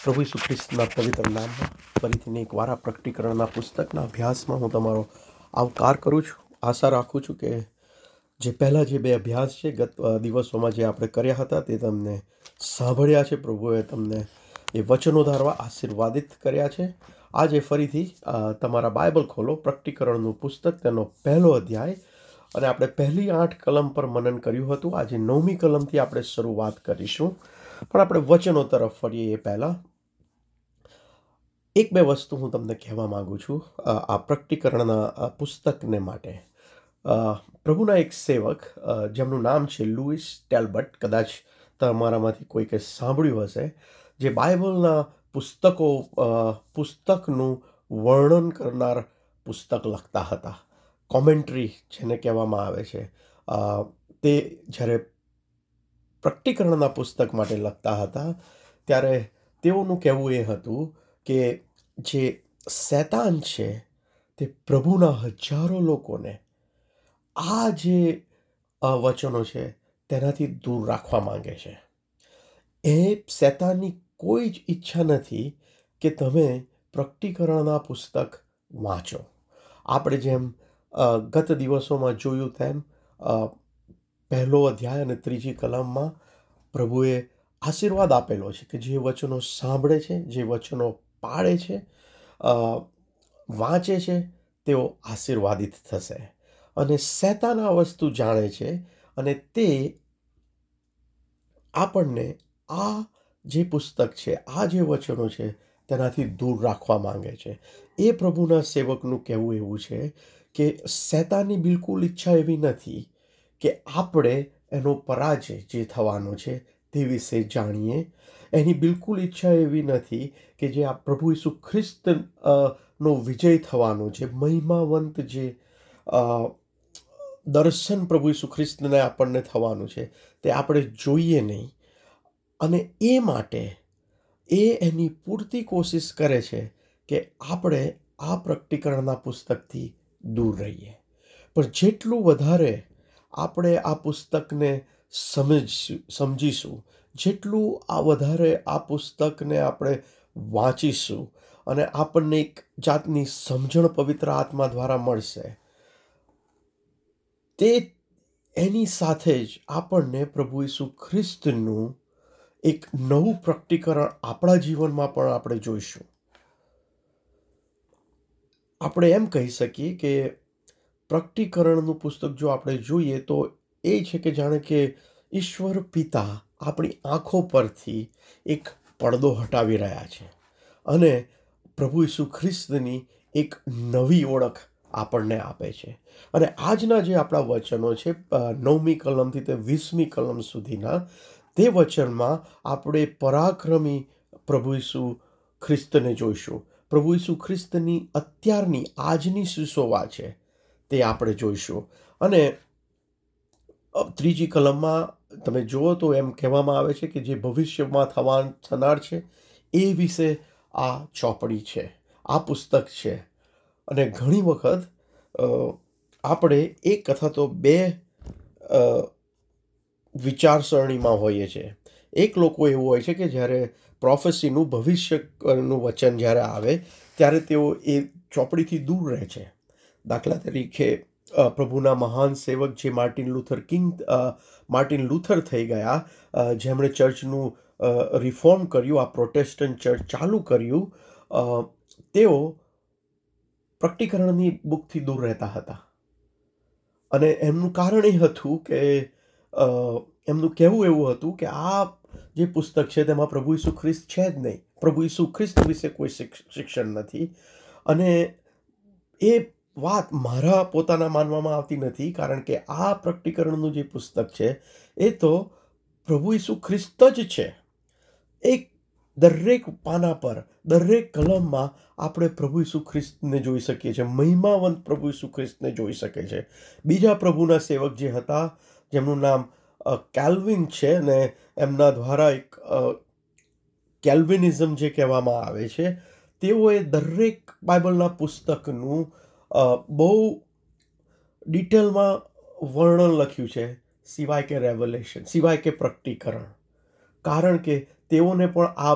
પ્રભુ ઈસુ ખ્રિસ્તના પવિત્ર નામમાં ફરીથી એકવાર આ પ્રકટીકરણના પુસ્તકના અભ્યાસમાં હું તમારો આવકાર કરું છું. આશા રાખું છું કે જે પહેલાં જે બે અભ્યાસ છે ગત દિવસોમાં જે આપણે કર્યા હતા તે તમને સાંભળ્યા છે. પ્રભુએ તમને એ વચનો ધારવા આશીર્વાદિત કર્યા છે. આજે ફરીથી તમારા બાઇબલ ખોલો, પ્રકટીકરણનું પુસ્તક તેનો પહેલો અધ્યાય, અને આપણે પહેલી 8 કલમ પર મનન કર્યું હતું. આજે 9મી કલમથી આપણે શરૂઆત કરીશું. પણ આપણે વચનો તરફ ફરીએ એ પહેલાં એક બે વસ્તુ હું તમને કહેવા માગું છું. આ પ્રકટીકરણના પુસ્તકને માટે પ્રભુના એક સેવક જેમનું નામ છે લુઈસ ટેલબટ, કદાચ તમારામાંથી કોઈકે સાંભળ્યું હશે, જે બાઇબલના પુસ્તકનું વર્ણન કરનાર પુસ્તક લખતા હતા. કોમેન્ટ્રી જેને કહેવામાં આવે છે, તે જ્યારે પ્રકટીકરણના પુસ્તક માટે લખતા હતા ત્યારે તેઓનું કહેવું એ હતું કે જે શૈતાન છે તે પ્રભુના હજારો લોકોને આ જે વચનો છે તેનાથી દૂર રાખવા માંગે છે. એ શૈતાનની કોઈ જ ઈચ્છા નથી કે તમે પ્રકટીકરણના પુસ્તક વાંચો. આપણે જેમ ગત દિવસોમાં જોયું તેમ પહેલો અધ્યાય અને 3જી કલમમાં પ્રભુએ આશીર્વાદ આપેલો છે કે જે વચનો સાંભળે છે, જે વચનો પાળે છે, વાંચે છે, તેઓ આશીર્વાદિત થશે. અને શૈતાન આ વસ્તુ જાણે છે અને તે આપણને આ જે પુસ્તક છે, આ જે વચનો છે તેનાથી દૂર રાખવા માંગે છે. એ પ્રભુના સેવકનું કહેવું એવું છે કે શૈતાનની બિલકુલ ઈચ્છા એવી નથી કે આપણે એનો પરાજય જે થવાનો છે તે વિશે જાણીએ. એની બિલકુલ ઈચ્છા એવી નથી કે જે આ પ્રભુ ઈસુ ખ્રિસ્ત નો વિજય થવાનો છે, મહિમાવંત જે દર્શન પ્રભુ ઈસુ ખ્રિસ્તને આપણને થવાનું છે તે આપણે જોઈએ નહીં. અને એ માટે એ એની પૂરતી કોશિશ કરે છે કે આપણે આ પ્રકટીકરણના પુસ્તકથી દૂર રહીએ. પણ જેટલું વધારે આપણે આ પુસ્તકને સમજીશું, જેટલું વધારે આ પુસ્તકને આપણે વાંચીશું અને આપણને એક જાતની સમજણ પવિત્ર આત્મા દ્વારા મળશે, તે એની સાથે જ આપણને પ્રભુ ઈસુ ખ્રિસ્તનું એક નવું પ્રકટીકરણ આપણા જીવનમાં પણ આપણે જોઈશું. આપણે એમ કહી શકીએ કે પ્રકટીકરણનું પુસ્તક જો આપણે જોઈએ તો એ છે કે જાણે કે ઈશ્વર પિતા આપણી આંખો પરથી એક પડદો હટાવી રહ્યા છે અને પ્રભુ ઈસુ ખ્રિસ્તની એક નવી ઓળખ આપણને આપે છે. અને આજના જે આપણા વચનો છે 9મી કલમથી તે 20મી કલમ સુધીના, તે વચનમાં આપણે પરાક્રમી પ્રભુ ઈસુ ખ્રિસ્તને જોઈશું. પ્રભુ ઈસુ ખ્રિસ્તની અત્યારની આજની સુસોવા છે તે આપણે જોઈશું. અને 3જી કલમમાં તમે જુઓ તો એમ કહેવામાં આવે છે કે જે ભવિષ્યમાં થનાર છે એ વિશે આ ચોપડી છે, આ પુસ્તક છે. અને ઘણી વખત આપણે એક અથવા તો બે વિચારસરણીમાં હોઈએ છીએ. એક લોકો એવું હોય છે કે જ્યારે પ્રોફેસીનું, ભવિષ્યનું વચન જ્યારે આવે ત્યારે તેઓ એ ચોપડીથી દૂર રહે છે. દાખલા તરીકે પ્રભુના મહાન સેવક જે માર્ટિન લૂથર થઈ ગયા, જેમણે ચર્ચનું રિફોર્મ કર્યું, આ પ્રોટેસ્ટન્ટ ચર્ચ ચાલુ કર્યું, તેઓ પ્રકટીકરણની બુકથી દૂર રહેતા હતા. અને એમનું કારણ એ હતું કે એમનું કહેવું એવું હતું કે આ જે પુસ્તક છે તેમાં પ્રભુ ઈસુ ખ્રિસ્ત છે જ નહીં, પ્રભુ ઈસુ ખ્રિસ્ત વિશે કોઈ શિક્ષણ નથી. અને એ વાત મારા પોતાના માનવામાં આવતી નથી, કારણ કે આ પ્રકટીકરણનું જે પુસ્તક છે એ તો પ્રભુ ઈસુ ખ્રિસ્ત જ છે. એક દરેક પાના પર, દરેક કલમમાં આપણે પ્રભુ ઈસુ ખ્રિસ્તને જોઈ શકીએ છીએ, મહિમાવંત પ્રભુ ઈસુ ખ્રિસ્તને જોઈ શકે છે. બીજા પ્રભુના સેવક જે હતા, જેમનું નામ કેલ્વિન છે, ને એમના દ્વારા એક કેલ્વિનિઝમ જે કહેવામાં આવે છે, તેઓએ દરેક બાઇબલના પુસ્તકનું બહુ ડિટેલમાં વર્ણન લખ્યું છે, સિવાય કે રેવલેશન, સિવાય કે પ્રકટીકરણ. કારણ કે તેઓને પણ આ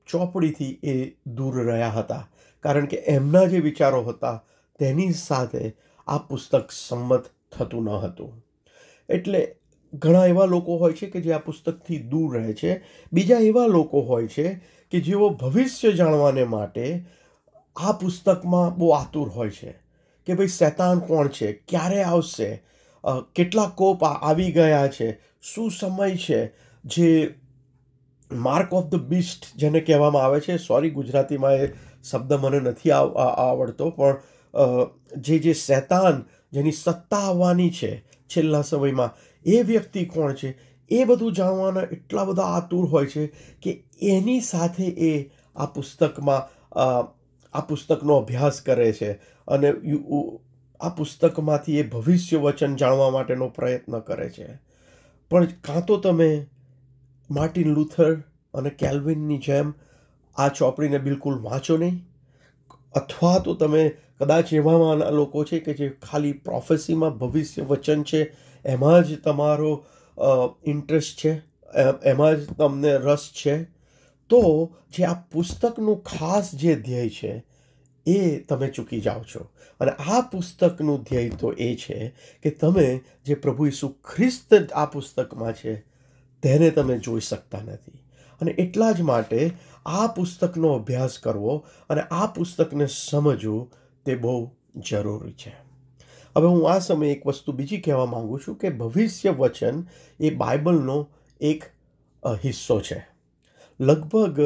ચોપડીથી એ દૂર રહ્યા હતા, કારણ કે એમના જે વિચારો હતા તેની સાથે આ પુસ્તક સંમત થતું ન હતું. એટલે ઘણા એવા લોકો હોય છે કે જે આ પુસ્તકથી દૂર રહે છે. બીજા એવા લોકો હોય છે કે જેઓ ભવિષ્ય જાણવાને માટે આ પુસ્તકમાં બહુ આતુર હોય છે કે ભાઈ શૈતાન કોણ છે, ક્યારે આવશે, કેટલા કોપ આવી ગયા છે, શું સમય છે, જે માર્ક ઓફ ધ બીસ્ટ જેને કહેવામાં આવે છે, સોરી ગુજરાતીમાં એ શબ્દ મને નથી આવડતો, પણ જે શૈતાન જેની સત્તા આવવાની છે છેલ્લા સમયમાં, એ વ્યક્તિ કોણ છે, એ બધું જાણવાના એટલા બધા આતુર હોય છે કે એની સાથે એ આ પુસ્તકનો અભ્યાસ કરે છે અને આ પુસ્તકમાંથી એ ભવિષ્ય વચન જાણવા માટેનો પ્રયત્ન કરે છે. પણ કાં તો તમે માર્ટિન લુથર અને કેલ્વિનની જેમ આ ચોપડીને બિલકુલ વાંચો નહીં, અથવા તો તમે કદાચ એવા લોકો છે કે જે ખાલી પ્રોફેસીમાં ભવિષ્ય વચન છે એમાં જ તમારો ઇન્ટરેસ્ટ છે, એમાં જ તમને રસ છે, તો જે આ પુસ્તકનું ખાસ જે ધ્યેય છે એ તમે ચૂકી જાઓ છો. અને આ પુસ્તકનું ધ્યેય તો એ છે કે તમે જે પ્રભુ ઈસુ ખ્રિસ્ત આ પુસ્તકમાં છે તેને તમે જોઈ શકતા નથી. અને એટલા જ માટે આ પુસ્તકનો અભ્યાસ કરવો અને આ પુસ્તકને સમજવું તે બહુ જરૂરી છે. હવે હું આ સમયે એક વસ્તુ બીજી કહેવા માંગુ છું કે ભવિષ્ય વચન એ બાઇબલનો એક હિસ્સો છે. લગભગ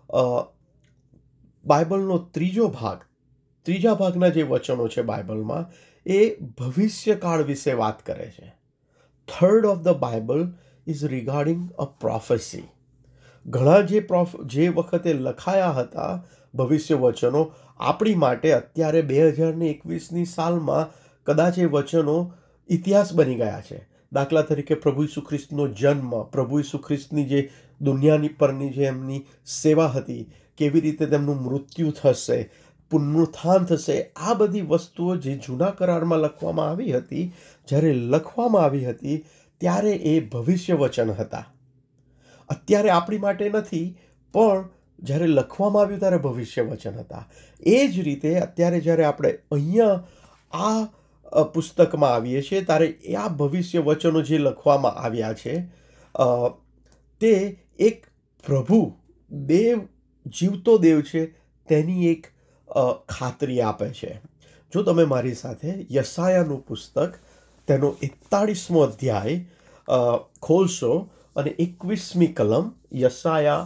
બાઇબલનો ત્રીજા ભાગના જે વચનો છે બાઇબલમાં, એ ભવિષ્યકાળ વિશે વાત કરે છે. Third of the Bible is regarding a prophecy. ઘણા જે વખતે લખાયા હતા ભવિષ્ય વચનો, આપણી માટે અત્યારે 2021ની સાલમાં કદાચ એ વચનો ઇતિહાસ બની ગયા છે. દાખલા તરીકે પ્રભુ ઈસુ ખ્રિસ્તનો જન્મ, પ્રભુ ઈસુ ખ્રિસ્તની જે દુનિયાની પરની જે એમની સેવા હતી, કેવી રીતે તેમનું મૃત્યુ થશે, પુનરુત્થાન થશે, આ બધી વસ્તુઓ જે જૂના કરારમાં લખવામાં આવી હતી, જ્યારે લખવામાં આવી હતી ત્યારે એ ભવિષ્ય વચન હતા. અત્યારે આપણી માટે નથી, પણ જ્યારે લખવામાં આવ્યું ત્યારે ભવિષ્ય વચન હતા. એ જ રીતે અત્યારે જ્યારે આપણે અહીંયા આ પુસ્તકમાં આવીએ છીએ ત્યારે આ ભવિષ્ય વચનો જે લખવામાં આવ્યા છે તે એક પ્રભુ દેવ, જીવતો દેવ છે તેની એક ખાતરી આપે છે. જો તમે મારી સાથે યશાયાનું પુસ્તક તેનો 41મો અધ્યાય ખોલશો અને 21મી કલમ, યશાયા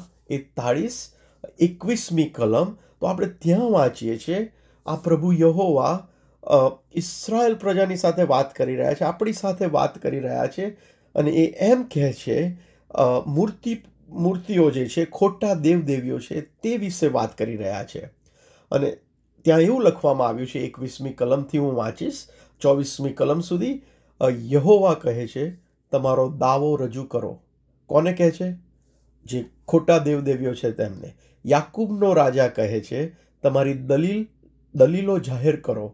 41 કલમ, તો આપણે ત્યાં વાંચીએ છીએ આ પ્રભુ યહોવા ઇસ્રાયેલ પ્રજાની સાથે વાત કરી રહ્યા છે, આપણી સાથે વાત કરી રહ્યા છે, અને એ એમ કહે છે મૂર્તિઓ જે છે, ખોટા દેવદેવીઓ છે, તે વિશે વાત કરી રહ્યા છે. અને ત્યાં એવું લખવામાં આવ્યું છે, 21મી કલમથી હું વાંચીશ 24મી કલમ સુધી. યહોવા કહે છે, તમારો દાવો રજૂ કરો. કોને કહે છે? જે ખોટા દેવદેવીઓ છે તેમને. યાકૂબનો રાજા કહે છે, તમારી દલીલો જાહેર કરો.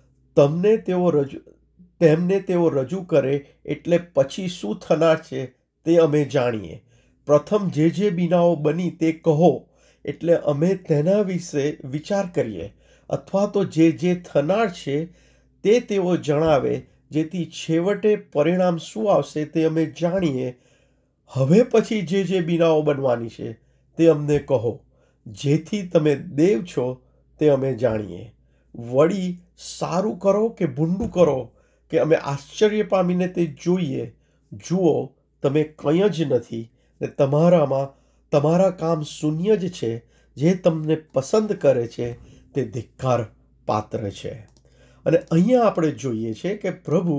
તેમને તેઓ રજૂ કરે એટલે પછી શું થનાર છે તે અમે જાણીએ. પ્રથમ જે બીનાઓ બની તે કહો એટલે અમે તેના વિશે વિચાર કરીએ, અથવા તો જે થનાર છે તે તેઓ જણાવે, જેથી છેવટે પરિણામ શું આવશે તે અમે જાણીએ. હવે પછી જે બીનાઓ બનવાની છે તે અમને કહો, જેથી તમે દેવ છો તે અમે જાણીએ. વળી સારું કરો કે ભૂંડું કરો, કે અમે આશ્ચર્ય પામીને તે જોઈએ. જુઓ, તમે કંઈ જ નથી ને તમારા કામ શૂન્ય જ છે. જે તમને પસંદ કરે છે તે ધિક્કાર પાત્ર છે. અને અહીંયા આપણે જોઈએ છે કે પ્રભુ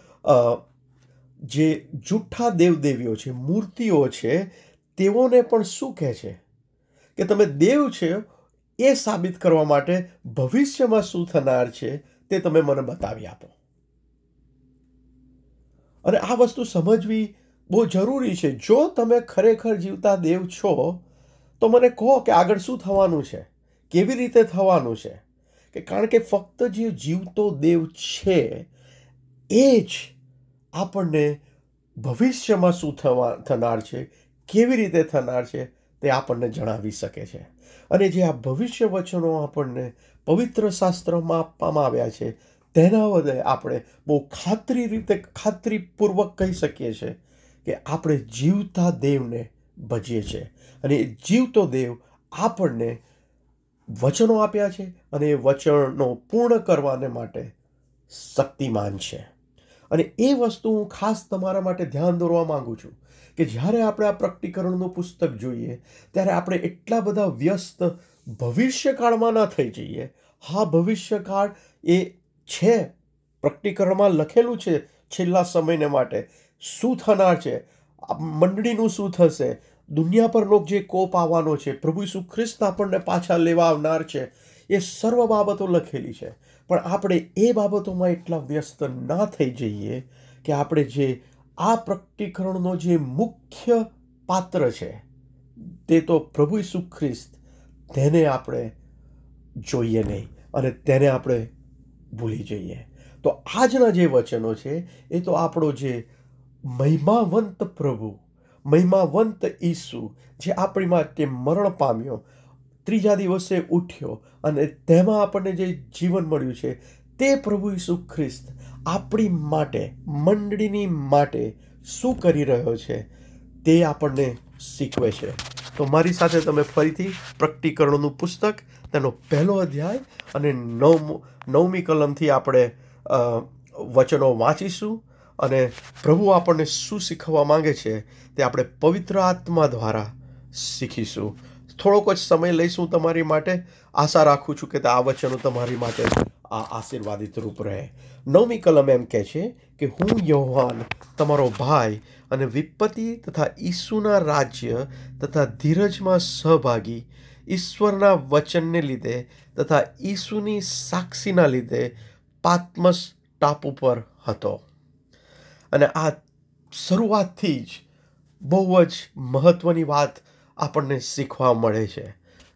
જે જૂઠા દેવદેવીઓ છે, મૂર્તિઓ છે, તેઓને પણ શું કહે છે કે તમે દેવ છે એ સાબિત કરવા માટે ભવિષ્યમાં શું થનાર છે તે તમે મને બતાવી આપો. અને આ વસ્તુ સમજવી બહુ જરૂરી છે. જો તમે ખરેખર જીવતા દેવ છો તો મને કહો કે આગળ શું થવાનું છે, કેવી રીતે થવાનું છે. કારણ કે ફક્ત જે જીવતો દેવ છે એ જ આપણને ભવિષ્યમાં શું થનાર છે, કેવી રીતે થનાર છે તે આપણને જણાવી શકે છે. અને જે આ ભવિષ્ય વચનો આપણને પવિત્ર શાસ્ત્રમાં આપવામાં આવ્યા છે તેના વડે આપણે બહુ ખાતરીપૂર્વક કહી શકીએ છીએ કે આપણે જીવતા દેવને ભજીએ છીએ, અને એ જીવતો દેવ આપણને વચનો આપ્યા છે અને એ વચનો પૂર્ણ કરવાને માટે શક્તિમાન છે. અને એ વસ્તુ હું ખાસ તમારા માટે ધ્યાન દોરવા માંગુ છું કે જ્યારે આપણે આ પ્રકટીકરણનું પુસ્તક જોઈએ ત્યારે આપણે એટલા બધા વ્યસ્ત ભવિષ્યકાળમાં ના થઈ જઈએ. હા, ભવિષ્યકાળ એ છે, પ્રકટીકરણમાં લખેલું છે છેલ્લા સમયને માટે શું થનાર છે, મંડળીનું શું થશે, દુનિયા પરનો જે કોપ આવવાનો છે, પ્રભુ ઈસુ ખ્રિસ્ત આપણને પાછા લેવા આવનાર છે, એ સર્વ બાબતો લખેલી છે. પણ આપણે એ બાબતોમાં એટલા વ્યસ્ત ના થઈ જઈએ કે આપણે જે આ પ્રકટીકરણનો જે મુખ્ય પાત્ર છે તે તો પ્રભુ ઈસુ ખ્રિસ્ત, તેને આપણે જોઈએ નહીં અને તેને આપણે ભૂલી જઈએ. તો આજના જે વચનો છે એ તો આપણો જે મહિમાવંત પ્રભુ, મહિમાવંત ઈસુ, જે આપણી માટે મરણ પામ્યો, ત્રીજા દિવસે ઉઠ્યો અને તેમાં આપણને જે જીવન મળ્યું છે, તે પ્રભુ ઈસુ ખ્રિસ્ત આપણી માટે, મંડળીની માટે શું કરી રહ્યો છે તે આપણને શીખવે છે. તો મારી સાથે તમે ફરીથી પ્રકટીકરણનું પુસ્તક, તેનો 1 અધ્યાય અને 9મી કલમથી આપણે વચનો વાંચીશું અને પ્રભુ આપણને શું શીખવવા માંગે છે તે આપણે પવિત્ર આત્મા દ્વારા શીખીશું. થોડોક જ સમય લઈશું તમારી માટે. આશા રાખું છું કે આ વચનો તમારી માટે આ આશીર્વાદિત રૂપ રહે. 9મી કલમ એમ કહે છે કે હું યોહાન, તમારો ભાઈ અને વિપત્તિ તથા ઈસુના રાજ્ય તથા ધીરજમાં સહભાગી, ઈશ્વરના વચનને લીધે તથા ઈસુની સાક્ષીના લીધે પાત્મસ ટાપુ પર હતો. અને આ શરૂઆતથી જ બહુ જ મહત્વની વાત આપણને શીખવા મળે છે.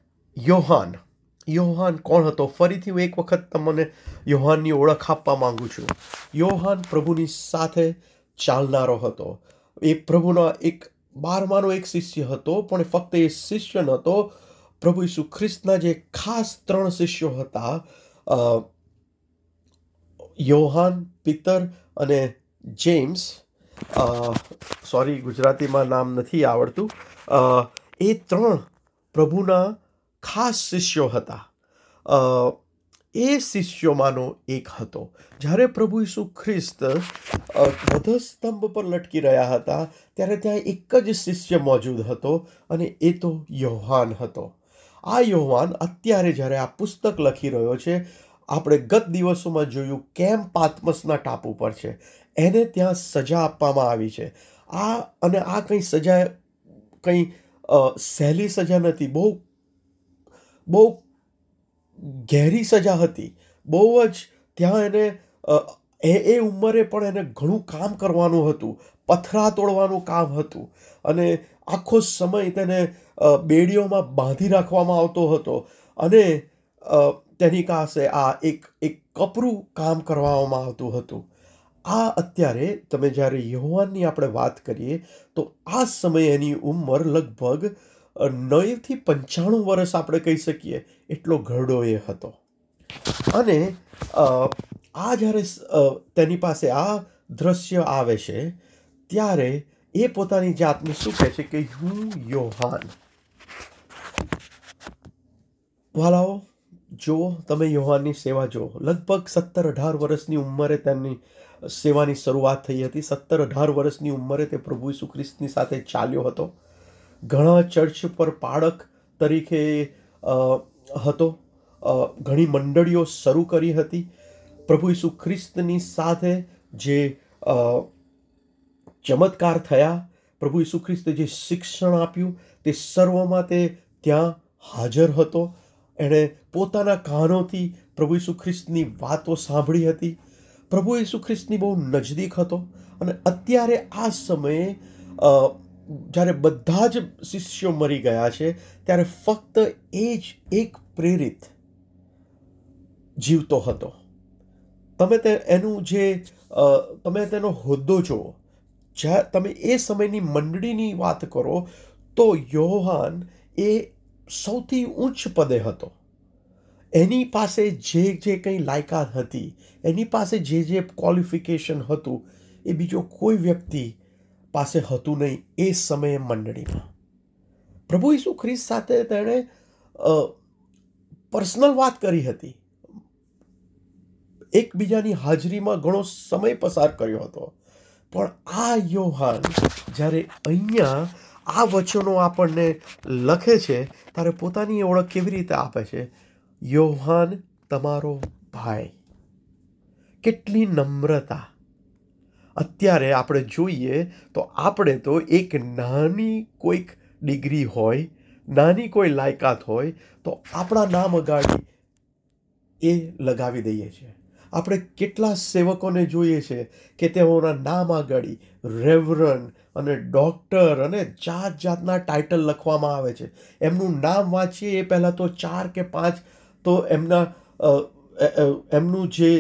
યોહાન કોણ હતો? ફરીથી હું એક વખત તમને યોહાનની ઓળખ આપવા માંગુ છું. યોહાન પ્રભુની સાથે ચાલનારો હતો. એ પ્રભુના 12માનો એક શિષ્ય હતો, પણ ફક્ત એ શિષ્ય નહોતો. પ્રભુ ઈસુ ખ્રિસ્તના જે ખાસ 3 શિષ્યો હતા, યોહાન, પીતર અને જેમ્સ, સોરી ગુજરાતીમાં નામ નથી આવડતું, એ 3 પ્રભુના ખાસ શિષ્યો હતા. એ શિષ્યોમાંનો એક હતો. જ્યારે પ્રભુ ઈસુ ખ્રિસ્ત વધસ્તંભ પર લટકી રહ્યા હતા ત્યારે ત્યાં એક જ શિષ્ય મોજૂદ હતો અને એ તો યોહાન હતો. આ યોહાન અત્યારે જ્યારે આ પુસ્તક લખી રહ્યો છે, આપણે ગત દિવસોમાં જોયું કેમ પાત્મસના ટાપુ પર છે. એને ત્યાં સજા આપવામાં આવી છે. આ કંઈ સજા, કંઈ સહેલી સજા નથી, બહુ ઘેરી સજા હતી. બહુ જ ત્યાં એને એ ઉંમરે પણ એને ઘણું કામ કરવાનું હતું, પથરા તોડવાનું કામ હતું અને આખો સમય તેને બેડીઓમાં બાંધી રાખવામાં આવતો હતો અને તેની પાસે આ એક કપરું કામ કરવામાં આવતું હતું. આ અત્યારે તમે જ્યારે યોહાનની આપણે વાત કરીએ તો આ સમયે એની ઉંમર લગભગ 9 થી 95 વર્ષ આપણે કહી શકીએ, એટલો ઘરડો એ હતો. અને આ જ્યારે તેની પાસે આ દ્રશ્ય આવે છે ત્યારે એ પોતાની જાતને શું કહે છે કે હું યોહાન. વાલાઓ, જુઓ, તમે યોહાનની સેવા જુઓ. લગભગ 17-18 વર્ષની ઉંમરે તેમની સેવાની શરૂઆત થઈ હતી. 17-18 વર્ષની ઉંમરે તે પ્રભુ ઈસુ ખ્રિસ્તની સાથે ચાલ્યો હતો. ઘણા ચર્ચ પર પાળક તરીકે હતો. ઘણી મંડળીઓ શરૂ કરી હતી. પ્રભુ ઈસુ ખ્રિસ્તની સાથે જે ચમત્કાર થયા, પ્રભુ ઈસુ ખ્રિસ્તે જે શિક્ષણ આપ્યું, તે સર્વમાં તે ત્યાં હાજર હતો. એણે પોતાના કાનોથી પ્રભુ ઈસુ ખ્રિસ્તની વાતો સાંભળી હતી. પ્રભુ ઈસુ ખ્રિસ્તની બહુ નજદીક હતો. અને અત્યારે આ સમયે જ્યારે બધા જ શિષ્યો મરી ગયા છે ત્યારે ફક્ત એ જ એક પ્રેરિત જીવતો હતો. તમે તેનો હોદ્દો જુઓ. તમે એ સમયની મંડળીની વાત કરો તો યોહાન એ સૌથી ઉચ્ચ પદે હતો, એની પાસે જે જે કંઈ લાયકાત હતી, એની પાસે જે જે ક્વોલિફિકેશન હતું, એ બીજો કોઈ વ્યક્તિ પાસે હતું નહીં એ સમયે મંડળીમાં. પ્રભુ ઈસુ ખ્રિસ્ત સાથે તેણે પર્સનલ વાત કરી હતી, એકબીજાની હાજરીમાં ઘણો સમય પસાર કર્યો હતો. પણ આ યોહાન જ્યારે અહીંયા આ વચનો આપણને લખે છે ત્યારે પોતાની ઓળખ કેવી રીતે આપે છે? યોહાન તમારો ભાઈ. કેટલી નમ્રતા! અત્યારે આપણે જોઈએ તો આપણે તો એક નાની કોઈક ડિગ્રી હોય, નાની કોઈ લાયકાત હોય તો આપણા નામ અગાડી એ લગાવી દઈએ છીએ. આપણે કેટલા સેવકોને જોઈએ છે કે તેઓના નામ આગળ રેવરન અને ડૉક્ટર અને જાત જાતના ટાઇટલ લખવામાં આવે છે. એમનું નામ વાંચીએ એ પહેલાં તો 4 કે 5 તો એમનું જે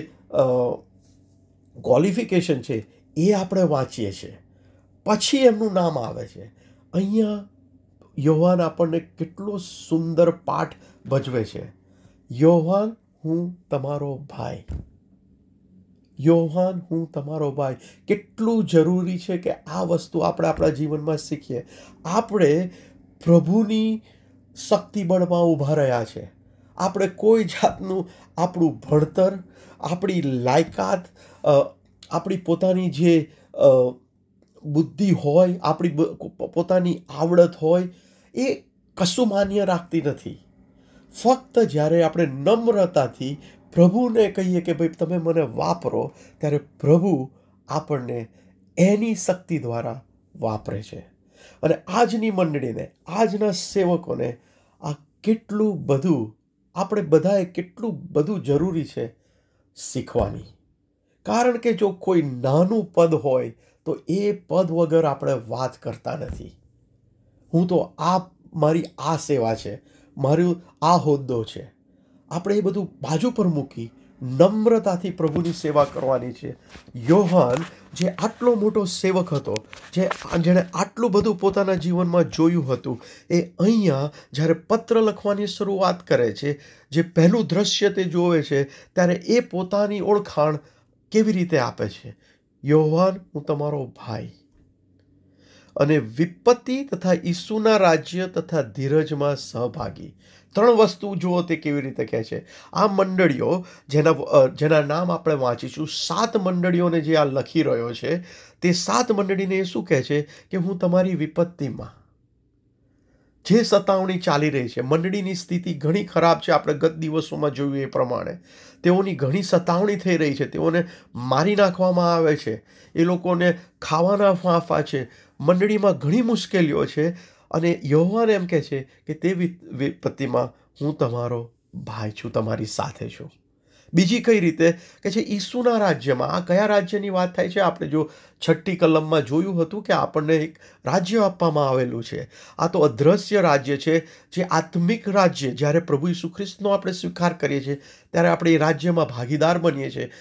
ક્વોલિફિકેશન છે એ આપણે વાંચીએ છીએ, પછી એમનું નામ આવે છે. અહીંયા યોહાન આપણને કેટલો સુંદર પાઠ ભજવે છે. યોહાન, હું તમારો ભાઈ. યોહાન, હું તમારો ભાઈ. કેટલું જરૂરી છે કે આ વસ્તુ આપણે આપણા જીવનમાં શીખીએ. આપણે પ્રભુની શક્તિબળમાં ઊભા રહ્યા છે. આપણે કોઈ જાતનું આપણું ભણતર, આપણી લાયકાત, આપણી પોતાની જે બુદ્ધિ હોય, આપણી પોતાની આવડત હોય, એ કશું માન્ય રાખતી નથી. ફક્ત જ્યારે આપણે નમ્રતાથી પ્રભુને કહીએ કે ભાઈ તમે મને વાપરો, ત્યારે પ્રભુ આપણને એની શક્તિ દ્વારા વાપરે છે. અને આજની મંડળીને, આજના સેવકોને આ કેટલું બધું, આપણે બધાએ કેટલું બધું જરૂરી છે શીખવાની. કારણ કે જો કોઈ નાનું પદ હોય તો એ પદ વગર આપણે વાત કરતા નથી. હું તો મારી આ સેવા છે, મારું આ હોદ્દો છે, આપણે એ બધું બાજુ પર મૂકી નમ્રતાથી પ્રભુની સેવા કરવાની છે. યોહાન જે આટલો મોટો સેવક હતો, જેણે આટલું બધું પોતાના જીવનમાં જોયું હતું, એ અહીંયા જ્યારે પત્ર લખવાની શરૂઆત કરે છે, જે પહેલું દ્રશ્ય તે જોવે છે, ત્યારે એ પોતાની ઓળખાણ કેવી રીતે આપે છે? યોહાન, હું તમારો ભાઈ અને વિપત્તિ તથા ઈસુના રાજ્ય તથા ધીરજમાં સહભાગી. 3 વસ્તુ જુઓ તે કેવી રીતે કહે છે. આ મંડળીઓ જેના નામ આપણે વાંચીશું, 7 મંડળીઓને જે આ લખી રહ્યો છે, તે 7 મંડળીને એ શું કહે છે કે હું તમારી વિપત્તિમાં, જે સતાવણી ચાલી રહી છે, મંડળીની સ્થિતિ ઘણી ખરાબ છે. આપણે ગત દિવસોમાં જોયું એ પ્રમાણે તેઓની ઘણી સતાવણી થઈ રહી છે, તેઓને મારી નાખવામાં આવે છે, એ લોકોને ખાવાના ફાંફા છે, મંડળીમાં ઘણી મુશ્કેલીઓ છે. અને યોહાન એમ કહે છે કે તે વિપત્તિમાં હું તમારો ભાઈ છું, તમારી સાથે છું. બીજી કઈ રીતે કે છે? ઈસુના રાજ્યમાં. આ કયા રાજ્યની વાત થાય છે? આપણે જો 6ઠ્ઠી કલમમાં જોયું હતું કે આપણને એક રાજ્ય આપવામાં આવેલું છે. આ તો અદ્રશ્ય રાજ્ય છે, જે આત્મિક રાજ્ય. જ્યારે પ્રભુ ઈસુ ખ્રિસ્તનો આપણે સ્વીકાર કરીએ છીએ ત્યારે આપણે એ રાજ્યમાં ભાગીદાર બનીએ છીએ.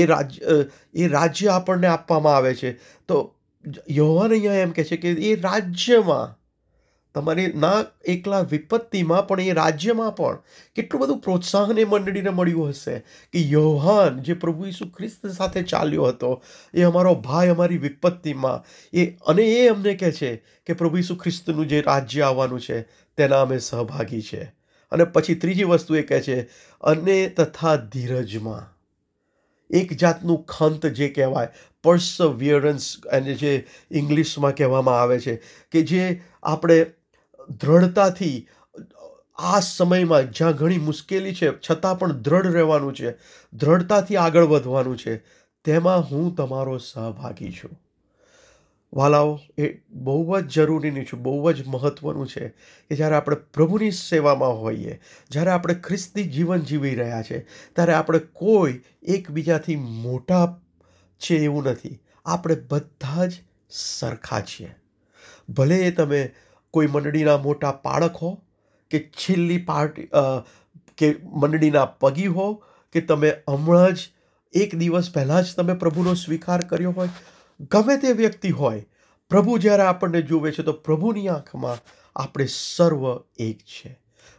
એ રાજ્ય આપણને આપવામાં આવે છે. તો યોહાન અહીંયા એમ કહે છે કે એ રાજ્યમાં, તમારી ના એકલા વિપત્તિમાં પણ એ રાજ્યમાં પણ કેટલું બધું પ્રોત્સાહન એ મંડળીને મળ્યું હશે કે યોહાન જે પ્રભુ ઈસુ ખ્રિસ્ત સાથે ચાલ્યો હતો, એ અમારો ભાઈ અમારી વિપત્તિમાં. અને એ અમને કહે છે કે પ્રભુ ઈસુ ખ્રિસ્તનું જે રાજ્ય આવવાનું છે તેના અમે સહભાગી છે. અને પછી ત્રીજી વસ્તુ એ કહે છે, અને તથા ધીરજમાં. એક જાતનું ખંત જે કહેવાય, પર્સવિયરન્સ, અને જે ઇંગ્લિશમાં કહેવામાં આવે છે, કે જે આપણે દ્રઢતાથી આ સમયમાં જ્યાં ઘણી મુશ્કેલી છે છતાં પણ દ્રઢ રહેવાનું છે, દ્રઢતાથી આગળ વધવાનું છે, તેમાં હું તમારો સહભાગી છું. વાલાઓ, એ બહુ જ જરૂરીનું છે, બહુ જ મહત્વનું છે કે જ્યારે આપણે પ્રભુની સેવામાં હોઈએ, જ્યારે આપણે ખ્રિસ્તી જીવન જીવી રહ્યા છે, ત્યારે આપણે કોઈ એકબીજાથી મોટા છે એવું નથી. આપણે બધા જ સરખા છીએ. ભલે તમે કોઈ મંડળીના મોટા પાળક હો, કે છેલ્લી પાર્ટી, કે મંડળીના પગી હો, કે તમે હમણાં જ એક દિવસ પહેલાં જ તમે પ્રભુનો સ્વીકાર કર્યો હોય, ગમે તે વ્યક્તિ હોય, પ્રભુ જ્યારે આપણને જુએ છે તો પ્રભુની આંખમાં આપણે સર્વ એક છે.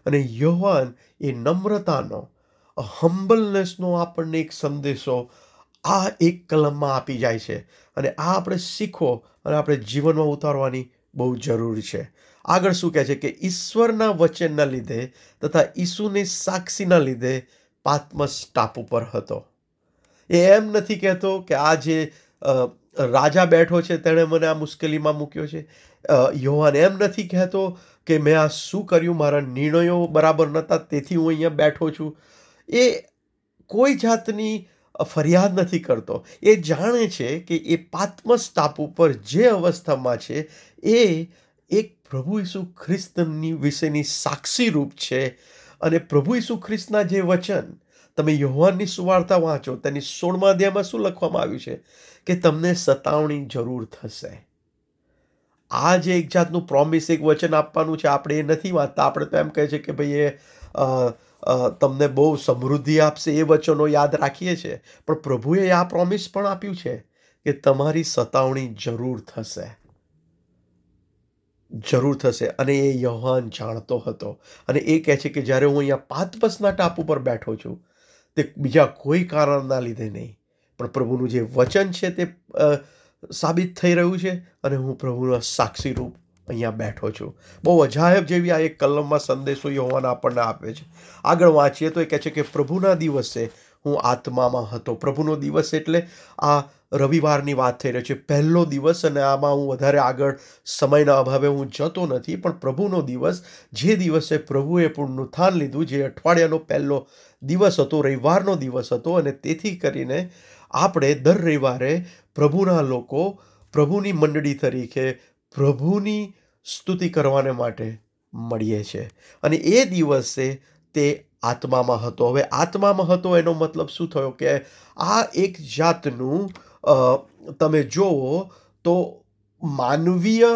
અને યોહાન એ નમ્રતાનો, હમ્બલનેસનો આપણને એક સંદેશો આ એક કલમમાં આપી જાય છે. અને આ આપણે શીખવો અને આપણે જીવનમાં ઉતારવાની બહુ જરૂરી છે. આગળ શું કહે છે કે ઈશ્વરના વચનના લીધે તથા ઈસુની સાક્ષીના લીધે પાત્મસ ટાપુ પર હતો. એ એમ નથી કહેતો કે આ જે રાજા બેઠો છે તેણે મને આ મુશ્કેલીમાં મૂક્યો છે. યોહાન એમ નથી કહેતો કે મેં આ શું કર્યું, મારા નિર્ણયો બરાબર નહોતા તેથી હું અહીંયા બેઠો છું. એ કોઈ જાતની ફરિયાદ નથી કરતો. એ જાણે છે કે એ પાત્મસ ટાપુ પર જે અવસ્થામાં છે એ એક પ્રભુ ઈસુ ખ્રિસ્તની વિશેની સાક્ષી રૂપ છે. અને પ્રભુ ઈસુ ખ્રિસ્તના જે વચન, તમે યોહાનની સુવાર્તા વાંચો, તેની 16મા અધ્યાયમાં શું લખવામાં આવ્યું છે કે તમને સતાવણી જરૂર થશે. આ જે એક જાતનું પ્રોમિસ, એક વચન આપવાનું છે, આપણે એ નથી વાંચતા. આપણે તો એમ કહે છે કે ભાઈ એ તમને બહુ સમૃદ્ધિ આપશે, એ વચનો યાદ રાખીએ છીએ. પણ પ્રભુએ આ પ્રોમિસ પણ આપ્યું છે કે તમારી સતાવણી જરૂર થશે. જરૂર થશે. અને એ યોહાન જાણતો હતો. અને એ કહે છે કે જ્યારે હું અહીંયા પાત્મસના ટાપુ પર બેઠો છું, તે બીજા કોઈ કારણના લીધે નહીં, પણ પ્રભુનું જે વચન છે તે સાબિત થઈ રહ્યું છે અને હું પ્રભુના સાક્ષી રૂપ અહીંયા બેઠો છું. બહુ અજાયબ જેવી આ એક કલમમાં સંદેશો યોહાન આપણને આપે છે. આગળ વાંચીએ તો એ કહે છે કે પ્રભુના દિવસે હું આત્મામાં હતો. પ્રભુનો દિવસ એટલે આ રવિવારની વાત થઈ રહી છે, પહેલો દિવસ. અને આમાં હું વધારે આગળ સમયના અભાવે હું જતો નથી, પણ પ્રભુનો દિવસ, જે દિવસે પ્રભુએ પુનરુત્થાન લીધું, જે અઠવાડિયાનો પહેલો દિવસ હતો, રવિવારનો દિવસ હતો. અને તેથી કરીને આપણે દર રવિવારે પ્રભુના લોકો, પ્રભુની મંડળી તરીકે પ્રભુની સ્તુતિ કરવાને માટે મળીએ છીએ. અને એ દિવસે તે આત્મામાં હતો. હવે આત્મામાં હતો એનો મતલબ શું થયો કે આ એક જાતનું તમે જોવો તો માનવીય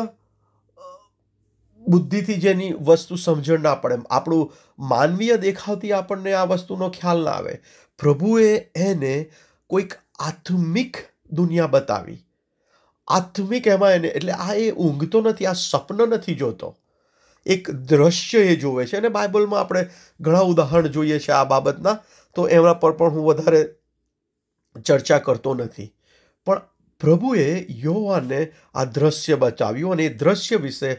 બુદ્ધિથી જેની વસ્તુ સમજણ ના પડે, આપણું માનવીય દેખાવથી આપણને આ વસ્તુનો ખ્યાલ ના આવે. પ્રભુએ એને કોઈક આત્મિક દુનિયા બતાવી. આત્મિક એમાં એને, એટલે આ એ ઊંઘતો નથી, આ સપન નથી જોતો, એક દ્રશ્ય એ જોવે છે. અને બાઇબલમાં આપણે ઘણા ઉદાહરણ જોઈએ છે આ બાબતના, તો એના પર પણ હું વધારે ચર્ચા કરતો નથી. પણ પ્રભુએ યોહાનને આ દ્રશ્ય બતાવ્યું અને એ દ્રશ્ય વિશે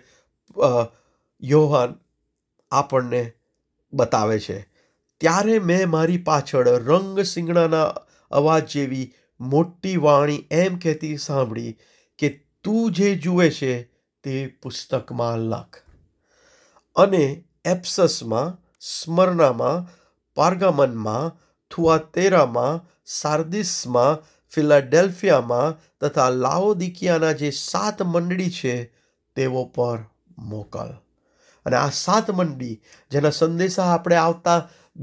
યોહાન આપણને બતાવે છે. ત્યારે મેં મારી પાછળ રંગ સિંગડાના અવાજ જેવી મોટી વાણી એમ કહેતી સાંભળી કે તું જે જુએ છે તે પુસ્તકમાં લખ. અને એફસસમાં, સ્મરનામાં, પાર્ગામનમાં, થુઆતેરામાં, સાર્દિસમાં, ફિલાડેલ્ફિયામાં તથા લાઓદિકિયાના જે 7 મંડળી છે તેઓ પર મોકલ. અને આ 7 મંડળી જેના સંદેશા આપણે આવતા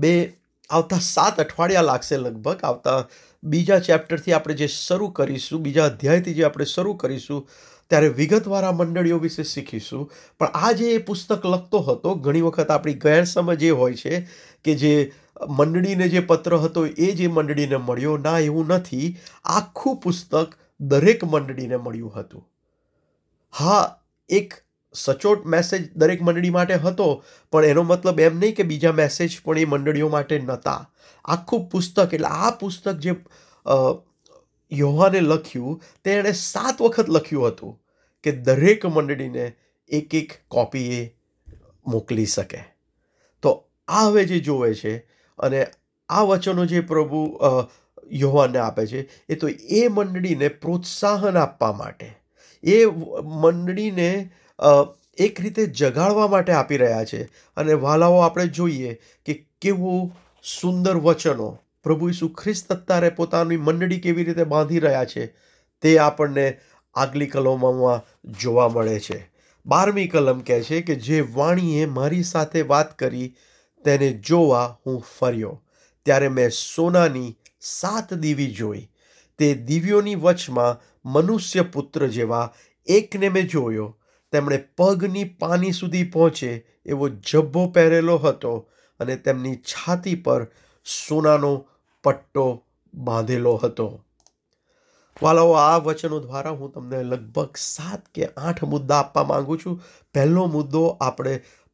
7 અઠવાડિયા લાગશે લગભગ. આવતા બીજા ચેપ્ટરથી આપણે જે શરૂ કરીશું, બીજા અધ્યાયથી જે આપણે શરૂ કરીશું, ત્યારે વિગતવાર આ મંડળીઓ વિશે શીખીશું. પણ આ જે એ પુસ્તક લખતો હતો, ઘણી વખત આપણી ગેરસમજ એ હોય છે કે જે મંડળીને જે પત્ર હતો એ જે મંડળીને મળ્યો. ના, એવું નથી. આખું પુસ્તક દરેક મંડળીને મળ્યું હતું. હા, એક સચોટ મેસેજ દરેક મંડળી માટે હતો, પણ એનો મતલબ એમ નહીં કે બીજા મેસેજ પણ એ મંડળીઓ માટે નહોતા. આખું પુસ્તક, એટલે આ પુસ્તક જે યોહાને લખ્યું તે એણે 7 વખત લખ્યું હતું કે દરેક મંડળીને એક એક કોપી એ મોકલી શકે. તો આ હવે જે જોવે છે અને આ વચનો જે પ્રભુ યોહાનને આપે છે, એ તો એ મંડળીને પ્રોત્સાહન આપવા માટે, એ મંડળીને એક રીતે જગાડવા માટે આપી રહ્યા છે. અને વાલાઓ, આપણે જોઈએ કે કેવું સુંદર વચનો પ્રભુ ઈસુ ખ્રિસ્ત અત્યારે પોતાની મંડળી કેવી રીતે બાંધી રહ્યા છે તે આપણને આગલી કલમોમાં જોવા મળે છે. 12મી કલમ કહે છે કે જે વાણીએ મારી સાથે વાત કરી તેને જોવા હું ફર્યો, ત્યારે મેં સોનાની 7 દીવી જોઈ. તે દીવીઓની વચમાં મનુષ્ય પુત્ર જેવા એકને મેં જોયો. તેમણે પગની પાની સુધી પહોંચે એવો જબ્બો પહેરેલો હતો અને તેમની છાતી પર સોનાનો પટ્ટો બાંધેલો હતો. વાલાઓ, આ વચનો દ્વારા હું તમને લગભગ 7 કે 8 મુદ્દા આપવા માંગુ છું. પહેલો મુદ્દો આપણે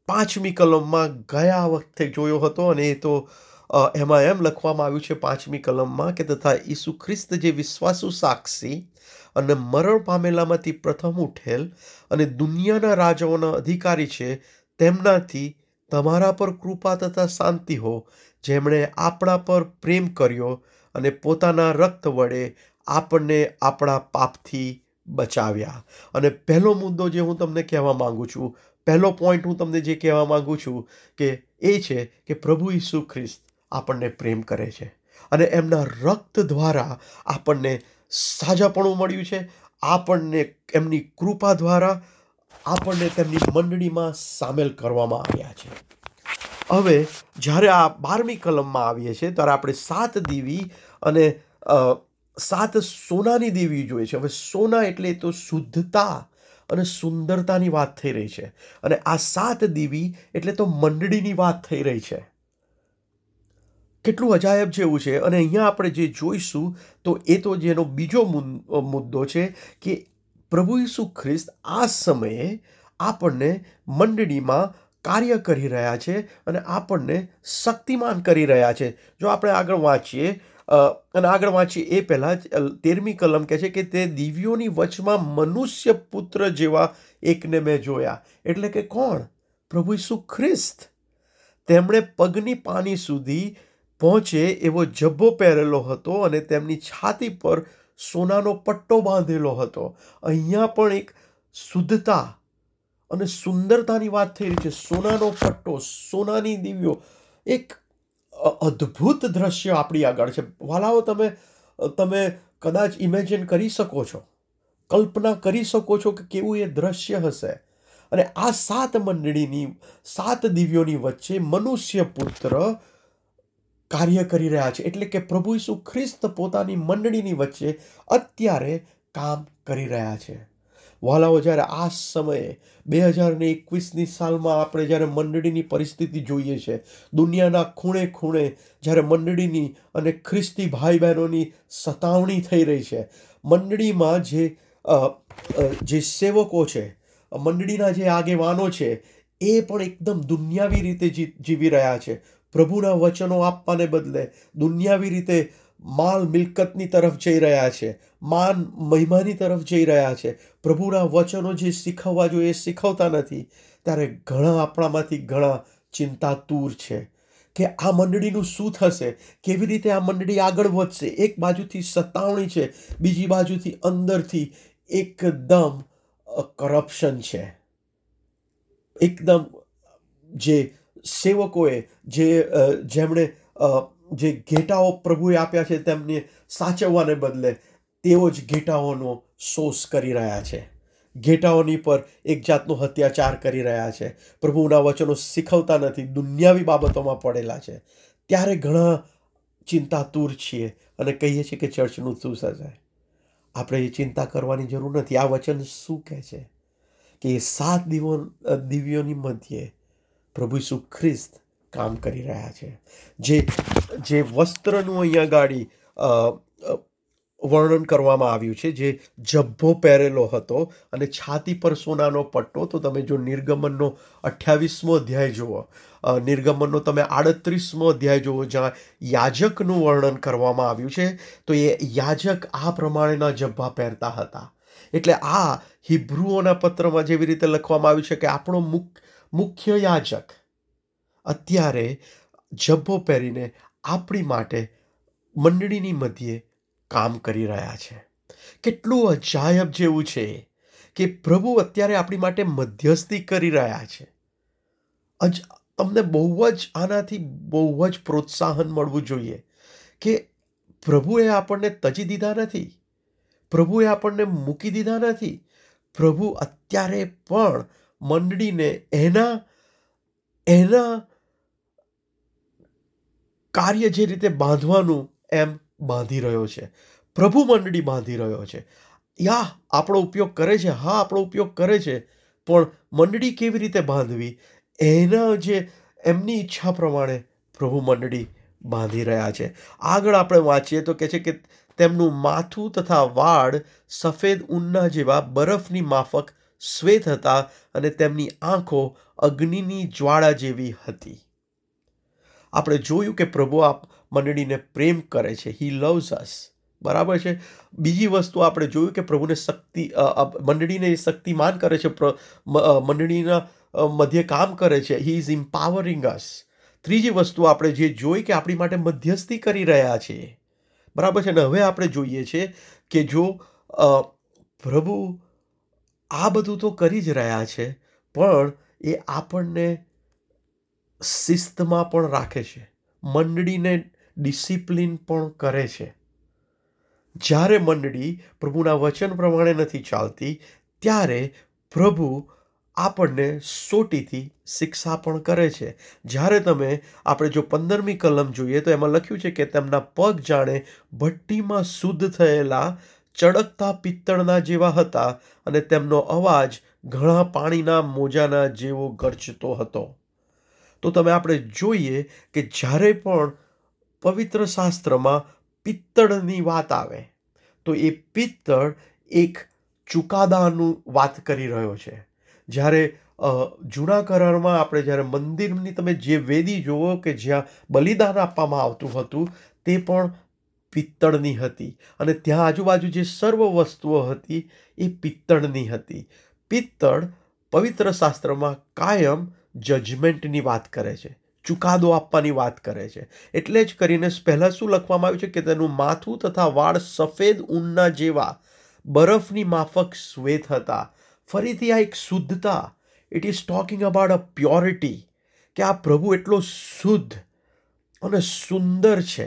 5મી કલમમાં ગયા વખતે જોયો હતો, અને એ તો એમાં એમ લખવામાં આવ્યું છે 5મી કલમમાં કે તથા ઈસુ ખ્રિસ્ત જે વિશ્વાસુ સાક્ષી અને મરણ પામેલામાંથી પ્રથમ ઉઠેલ અને દુનિયાના રાજાઓના અધિકારી છે, તેમનાથી તમારા પર કૃપા તથા શાંતિ હો, જેમણે આપણા પર પ્રેમ કર્યો અને પોતાના રક્ત વડે આપણને આપણા પાપથી બચાવ્યા. અને પહેલો મુદ્દો જે હું તમને કહેવા માંગુ છું, પહેલો પોઈન્ટ હું તમને જે કહેવા માંગુ છું કે એ છે કે પ્રભુ ઈસુ ખ્રિસ્ત આપણને પ્રેમ કરે છે અને એમના રક્ત દ્વારા આપણને સાજાપણું મળ્યું છે. આપણને એમની કૃપા દ્વારા આપણને તેમની મંડળીમાં સામેલ કરવામાં આવ્યા છે. હવે જ્યારે આ 12મી કલમમાં આવીએ છીએ ત્યારે આપણે 7 દીવી અને 7 સોનાની દીવી જોઈએ છે. હવે સોના એટલે તો શુદ્ધતા અને સુંદરતાની વાત થઈ રહી છે, અને આ 7 દીવી એટલે તો મંડળીની વાત થઈ રહી છે. કેટલું અજાયબ જેવું છે. અને અહીંયા આપણે જે જોઈશું તો એ તો જેનો બીજો મુદ્દો છે કે પ્રભુ ઈસુ ખ્રિસ્ત આ સમયે આપણને મંડળીમાં કાર્ય કરી રહ્યા છે અને આપણને શક્તિમાન કરી રહ્યા છે. જો આપણે આગળ વાંચીએ અને આગળ વાંચીએ એ પહેલાં 13મી કલમ કહે છે કે તે દિવ્યોની વચમાં મનુષ્ય પુત્ર જેવા એકને મેં જોયા. એટલે કે કોણ? પ્રભુ ઈસુ ખ્રિસ્ત. તેમણે પગની પાની સુધી પહોંચે એવો જબ્બો પહેરેલો હતો અને તેમની છાતી પર સોનાનો પટ્ટો બાંધેલો હતો. અહીંયા પણ એક શુદ્ધતા અને સુંદરતાની વાત થઈ રહી છે. સોનાનો પટ્ટો, સોનાની દીવીઓ, એક અદ્ભુત દ્રશ્ય આપણી આગળ છે. વાલાઓ, તમે કદાચ ઇમેજિન કરી શકો છો, કલ્પના કરી શકો છો કે કેવું એ દ્રશ્ય હશે. અને આ 7 મંડળીની 7 દિવ્યોની વચ્ચે મનુષ્ય પુત્ર કાર્ય કરી રહ્યા છે. એટલે કે પ્રભુ ઈસુ ખ્રિસ્ત પોતાની મંડળીની વચ્ચે અત્યારે કામ કરી રહ્યા છે. વાલાઓ, જ્યારે આ સમયે 2021ની સાલમાં આપણે જ્યારે મંડળીની પરિસ્થિતિ જોઈએ છે, દુનિયાના ખૂણે ખૂણે જ્યારે મંડળીની અને ખ્રિસ્તી ભાઈ બહેનોની સતાવણી થઈ રહી છે, મંડળીમાં જે સેવકો છે, મંડળીના જે આગેવાનો છે, એ પણ એકદમ દુનિયાવી રીતે જીવી રહ્યા છે. પ્રભુના વચનો આપવાને બદલે દુનિયાવી રીતે માલ મિલકતની તરફ જઈ રહ્યા છે, માન મહિમાની તરફ જઈ રહ્યા છે. પ્રભુના વચનો જે શીખવવા જોઈએ એ શીખવતા નથી. ત્યારે ઘણા આપણામાંથી ઘણા ચિંતાતુર છે કે આ મંડળીનું શું થશે, કેવી રીતે આ મંડળી આગળ વધશે. એક બાજુથી સતાવણી છે, બીજી બાજુથી અંદરથી એકદમ કરપ્શન છે. એકદમ જે સેવકોએ જેમણે જે ઘેટાઓ પ્રભુએ આપ્યા છે તેમને સાચવવાને બદલે તેઓ જ ઘેટાઓનો શોષ કરી રહ્યા છે. ઘેટાઓની પર એક જાતનો અત્યાચાર કરી રહ્યા છે. પ્રભુના વચનો શીખવતા નથી, દુનિયાવી બાબતોમાં પડેલા છે. ત્યારે ઘણા ચિંતાતુર છીએ અને કહીએ છીએ કે ચર્ચનું શું થશે. આપણે એ ચિંતા કરવાની જરૂર નથી. આ વચન શું કહે છે કે 7 દિવ્યોની મધ્યે પ્રભુ ઈસુ ખ્રિસ્ત કામ કરી રહ્યા છે. જે વસ્ત્રનું અહીંયા ગાડી વર્ણન કરવામાં આવ્યું છે, જે જબ્બો પહેરેલો હતો અને છાતી પર સોનાનો પટ્ટો, તો તમે જો નિર્ગમનનો 28મો અધ્યાય જુઓ, નિર્ગમનનો તમે 38મો અધ્યાય જુઓ, જ્યાં યાજકનું વર્ણન કરવામાં આવ્યું છે, તો એ યાજક આ પ્રમાણેના જબ્બા પહેરતા હતા. એટલે આ હિબ્રુઓના પત્રમાં જેવી રીતે લખવામાં આવ્યું છે કે આપણો મુખ્ય યાજક અત્યારે જબ્બો પહેરીને આપણી માટે મંડળીની મધ્યે કામ કરી રહ્યા છે. કેટલું અજાયબ જેવું છે કે પ્રભુ અત્યારે આપણી માટે મધ્યસ્થી કરી રહ્યા છે. તમને બહુ જ આનાથી બહુ જ પ્રોત્સાહન મળવું જોઈએ કે પ્રભુએ આપણને તજી દીધા નથી, પ્રભુએ આપણને મૂકી દીધા નથી. પ્રભુ અત્યારે પણ મંડળીને એના કાર્ય જે રીતે બાંધવાનું એમ બાંધી રહ્યો છે. પ્રભુ મંડળી બાંધી રહ્યો છે. આપણો ઉપયોગ કરે છે, આપણો ઉપયોગ કરે છે, પણ મંડળી કેવી રીતે બાંધવી એમની ઈચ્છા પ્રમાણે પ્રભુ મંડળી બાંધી રહ્યા છે. આગળ આપણે વાંચીએ તો કહે છે કે તેમનું માથું તથા વાળ સફેદ ઊનના જેવા બરફની માફક શ્વેત હતા અને તેમની આંખો અગ્નિની જ્વાળા જેવી હતી. આપણે જોયું કે પ્રભુ આ મંડળીને પ્રેમ કરે છે. He loves us. બરાબર છે. બીજી વસ્તુ આપણે જોયું કે પ્રભુને મંડળીને શક્તિમાન કરે છે, મંડળીના મધ્ય કામ કરે છે. He is empowering us. ત્રીજી વસ્તુ આપણે જે જોઈ કે આપણી માટે મધ્યસ્થી કરી રહ્યા છે. બરાબર છે. ને હવે આપણે જોઈએ છે કે જો પ્રભુ આ બધું તો કરી જ રહ્યા છે, પણ એ આપણને શિસ્તમાં પણ રાખે છે, મંડળીને ડિસિપ્લિન પણ કરે છે. જ્યારે મંડળી પ્રભુના વચન પ્રમાણે નથી ચાલતી, ત્યારે પ્રભુ આપણને સોટીથી શિક્ષા પણ કરે છે. જ્યારે આપણે જો 15મી કલમ જોઈએ તો એમાં લખ્યું છે કે તેમના પગ જાણે ભઠ્ઠીમાં શુદ્ધ થયેલા ચળકતા પિત્તળના જેવા હતા, અને તેમનો અવાજ ઘણા પાણીના મોજાના જેવો ગરજતો હતો. તો આપણે જોઈએ કે જ્યારે પણ પવિત્ર શાસ્ત્રમાં પિત્તળની વાત આવે તો એ પિત્તળ એક ચુકાદાનું વાત કરી રહ્યો છે. જ્યારે જૂના કરારમાં આપણે જ્યારે મંદિરની તમે જે વેદી જુઓ કે જ્યાં બલિદાન આપવામાં આવતું હતું, તે પણ પિત્તળની હતી, અને ત્યાં આજુબાજુ જે સર્વ વસ્તુઓ હતી એ પિત્તળની હતી. પિત્તળ પવિત્ર શાસ્ત્રમાં કાયમ જજમેન્ટની વાત કરે છે, ચુકાદો આપવાની વાત કરે છે. એટલે જ કરીને પહેલાં શું લખવામાં આવ્યું છે કે તેનું માથું તથા વાળ સફેદ ઊનના જેવા બરફની માફક શ્વેત હતા. ફરીથી આ એક શુદ્ધતા. It is talking about a purity, કે આ પ્રભુ એટલો શુદ્ધ અને સુંદર છે.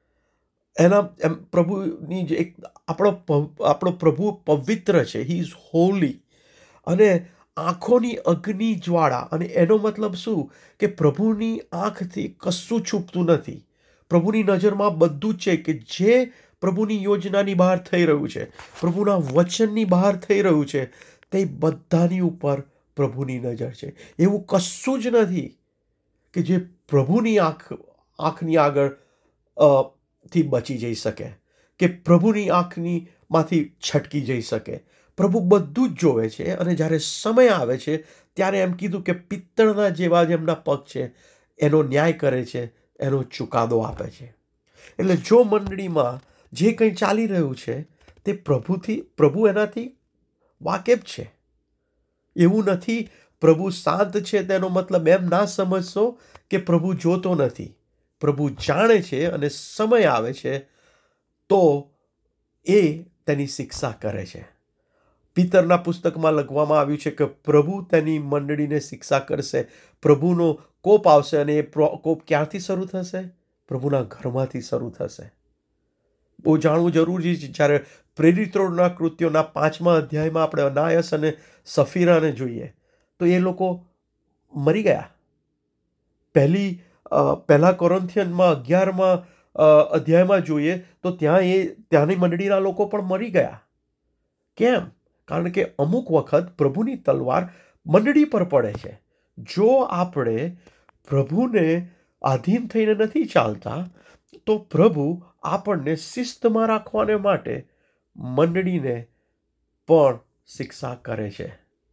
પ્રભુની જે આપણો પ્રભુ પવિત્ર છે. He is holy. અને આંખોની અગ્નિ જ્વાળા, અને એનો મતલબ શું કે પ્રભુની આંખથી કશું છૂપતું નથી. પ્રભુની નજરમાં બધું જ છે, કે જે પ્રભુની યોજનાની બહાર થઈ રહ્યું છે, પ્રભુના વચનની બહાર થઈ રહ્યું છે, તે બધાની ઉપર પ્રભુની નજર છે. એવું કશું જ નથી કે જે પ્રભુની આંખની આગળ થી બચી જઈ શકે, કે પ્રભુની માંથી છટકી જઈ શકે. પ્રભુ બધું જ જોવે છે. અને જ્યારે સમય આવે છે ત્યારે એમ કીધું કે પિત્તળના જેવા જેમના પગ છે, એનો ન્યાય કરે છે, એનો ચુકાદો આપે છે. એટલે જો મંડળીમાં જે કંઈ ચાલી રહ્યું છે તે પ્રભુ એનાથી વાકેફ છે. એવું નથી પ્રભુ શાંત છે તેનો મતલબ એમ ના સમજશો કે પ્રભુ જોતો નથી. પ્રભુ જાણે છે, અને સમય આવે છે તો એ તેની શિક્ષા કરે છે. પિતરના પુસ્તકમાં લખવામાં આવ્યું છે કે પ્રભુ તેની મંડળીને શિક્ષા કરશે. પ્રભુનો કોપ આવશે, અને એ કોપ ક્યાંથી શરૂ થશે? પ્રભુના ઘરમાંથી શરૂ થશે. બહુ જાણવું જરૂરી છે. જ્યારે પ્રેરિતોના કૃત્યોના 5મા અધ્યાયમાં આપણે અનાયસ અને સફીરાને જોઈએ તો એ લોકો મરી ગયા. પહેલા કોરિન્થિયનમાં 11મા અધ્યાયમાં જોઈએ તો ત્યાંની મંડળીના લોકો પણ મરી ગયા. કેમ? કારણ કે અમુક વખત પ્રભુની તલવાર મંડળી પર પડે છે. જો આપણે પ્રભુને આધીન થઈને નથી ચાલતા, તો પ્રભુ આપણને શિસ્તમાં રાખવાને માટે મંડળીને પણ શિક્ષા કરે છે.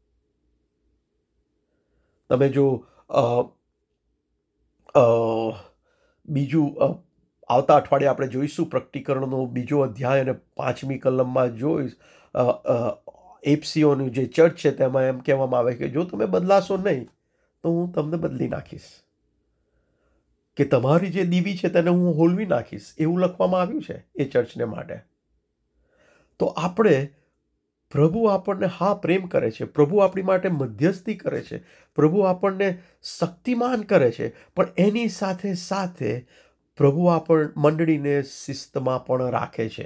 તમે જો બીજું આવતા અઠવાડિયે આપણે જોઈશું પ્રકટીકરણનો 2જો અધ્યાય અને 5મી કલમમાં જોઈશ. એફસીઓની જે ચર્ચ છે તેમાં એમ કહેવામાં આવે કે જો તમે બદલાશો નહીં તો હું તમને બદલી નાખીશ, કે તમારી જે દીવી છે તેને હું હોલવી નાખીશ. એવું લખવામાં આવ્યું છે એ ચર્ચને માટે. તો પ્રભુ આપણને પ્રેમ કરે છે, પ્રભુ આપણી માટે મધ્યસ્થી કરે છે, પ્રભુ આપણને શક્તિમાન કરે છે, પણ એની સાથે સાથે પ્રભુ મંડળીને શિસ્તમાં પણ રાખે છે.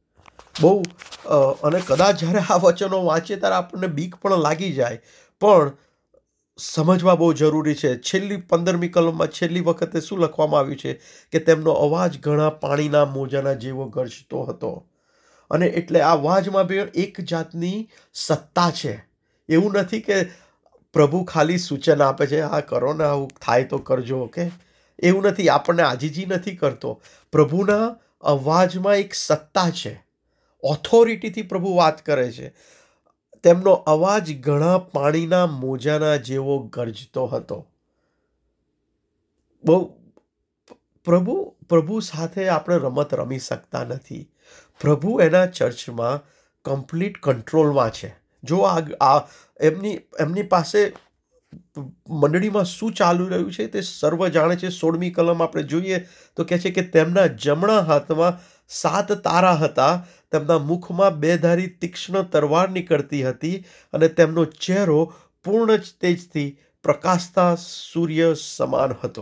અને કદાચ જ્યારે આ વચનો વાંચીએ ત્યારે આપણને બીક પણ લાગી જાય, પણ સમજવા બહુ જરૂરી છે. 15મી કલમમાં છેલ્લી વખતે શું લખવામાં આવ્યું છે કે તેમનો અવાજ ઘણા પાણીના મોજાના જેવો ગરજતો હતો. અને એટલે આ અવાજમાં બી એક જાતની સત્તા છે. એવું નથી કે પ્રભુ ખાલી સૂચન આપે છે, આ કરો ને, આવું થાય તો કરજો. ઓકે, એવું નથી. આપણને આજીજી નથી કરતો. પ્રભુના અવાજમાં એક સત્તા છે. ઓથોરિટીથી પ્રભુ વાત કરે છે. તેમનો અવાજ ઘણા પાણીના મોજાના જેવો ગરજતો હતો. બહુ પ્રભુ સાથે આપણે રમત રમી શકતા નથી. પ્રભુ એના ચર્ચમાં કમ્પ્લીટ કંટ્રોલમાં છે. જો એમની પાસે મંડળીમાં શું ચાલુ રહ્યું છે તે સર્વ જાણે છે. 16મી કલમ આપણે જોઈએ તો કહે છે કે તેમના જમણા હાથમાં 7 તારા હતા, તેમના મુખમાં 2 ધારી તીક્ષ્ણ તલવાર નીકળતી હતી અને તેમનો ચહેરો પૂર્ણ તેજથી પ્રકાશતા સૂર્ય સમાન હતો.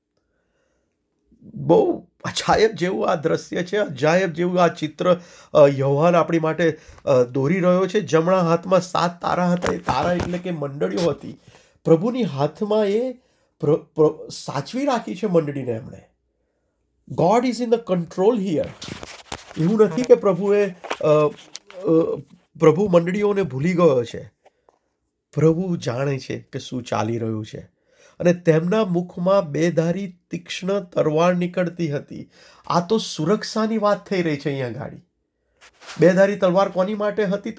બહુ અજાયબ જેવું આ દ્રશ્ય છે, અજાયબ જેવું આ ચિત્ર યોહાન આપણી માટે દોરી રહ્યો છે. જમણા હાથમાં 7 તારા હતા. એ તારા એટલે કે મંડળીઓ હતી. પ્રભુની હાથમાં એ સાચવી રાખી છે મંડળીને એમણે. God is in the control here. એવું નથી કે પ્રભુ મંડળીઓને ભૂલી ગયો છે. પ્રભુ જાણે છે કે શું ચાલી રહ્યું છે. અને તેમના મુખમાં 2 ધારી તીક્ષ્ણ તલવાર નીકળતી હતી. આ તો સુરક્ષાની વાત થઈ રહી છે અહીંયા ગાડી. 2 ધારી તલવાર કોની માટે હતી?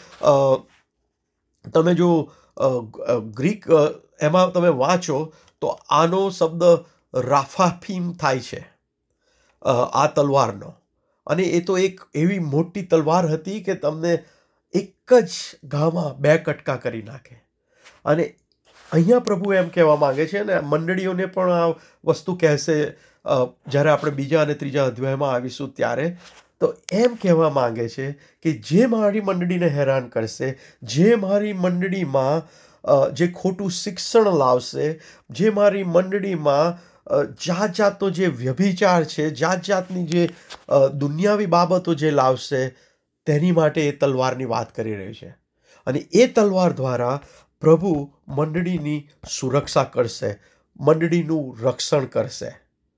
તમે જો ગ્રીક એમાં તમે વાંચો તો આનો શબ્દ રાફાફીમ થાય છે આ તલવારનો. અને એ તો એક એવી મોટી તલવાર હતી કે તમને એક જ ઘામાં 2 કટકા કરી નાખે. અને અહીંયા પ્રભુ એમ કહેવા માંગે છે, અને મંડળીઓને પણ આ વસ્તુ કહેશે જ્યારે આપણે 2 અને 3 અધ્યાયમાં આવીશું ત્યારે. તો એમ કહેવા માંગે છે કે જે મારી મંડળીને હેરાન કરશે, જે મારી મંડળીમાં જે ખોટું શિક્ષણ લાવશે, જે મારી મંડળીમાં જાત જાતનો જે વ્યભિચાર છે, જાત જાતની જે દુનિયાવી બાબતો જે લાવશે, તેની માટે એ તલવારની વાત કરી રહી છે. અને એ તલવાર દ્વારા પ્રભુ મંડળીની સુરક્ષા કરશે, મંડળીનું રક્ષણ કરશે.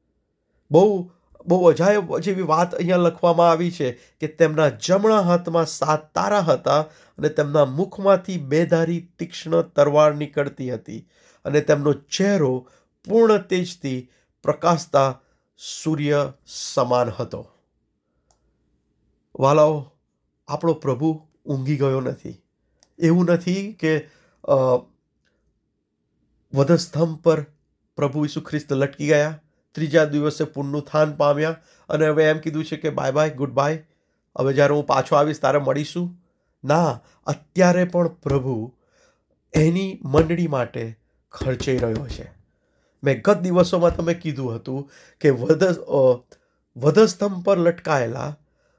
બહુ અજાયબ જેવી વાત અહીંયા લખવામાં આવી છે કે તેમના જમણા હાથમાં 7 તારા હતા અને તેમના મુખમાંથી 2 ધારી તીક્ષ્ણ તલવાર નીકળતી હતી અને તેમનો ચહેરો પૂર્ણ તેજથી પ્રકાશતા સૂર્ય સમાન હતો. વાલાઓ, આપણો પ્રભુ ઊંઘી ગયો નથી. એવું નથી કે વધસ્તંભ પર પ્રભુ ઈસુ ખ્રિસ્ત લટકી ગયા, 3જા દિવસે પુનરુત્થાન પામ્યા અને હવે એમ કીધું છે કે બાય બાય, ગુડ બાય, હવે જ્યારે હું પાછો આવીશ ત્યારે મળીશું. ના, અત્યારે પણ પ્રભુ એની મંડળી માટે ખર્ચાઈ રહ્યો છે. મેં ગત દિવસોમાં તમે કીધું હતું કે વધસ્તંભ પર લટકાયેલા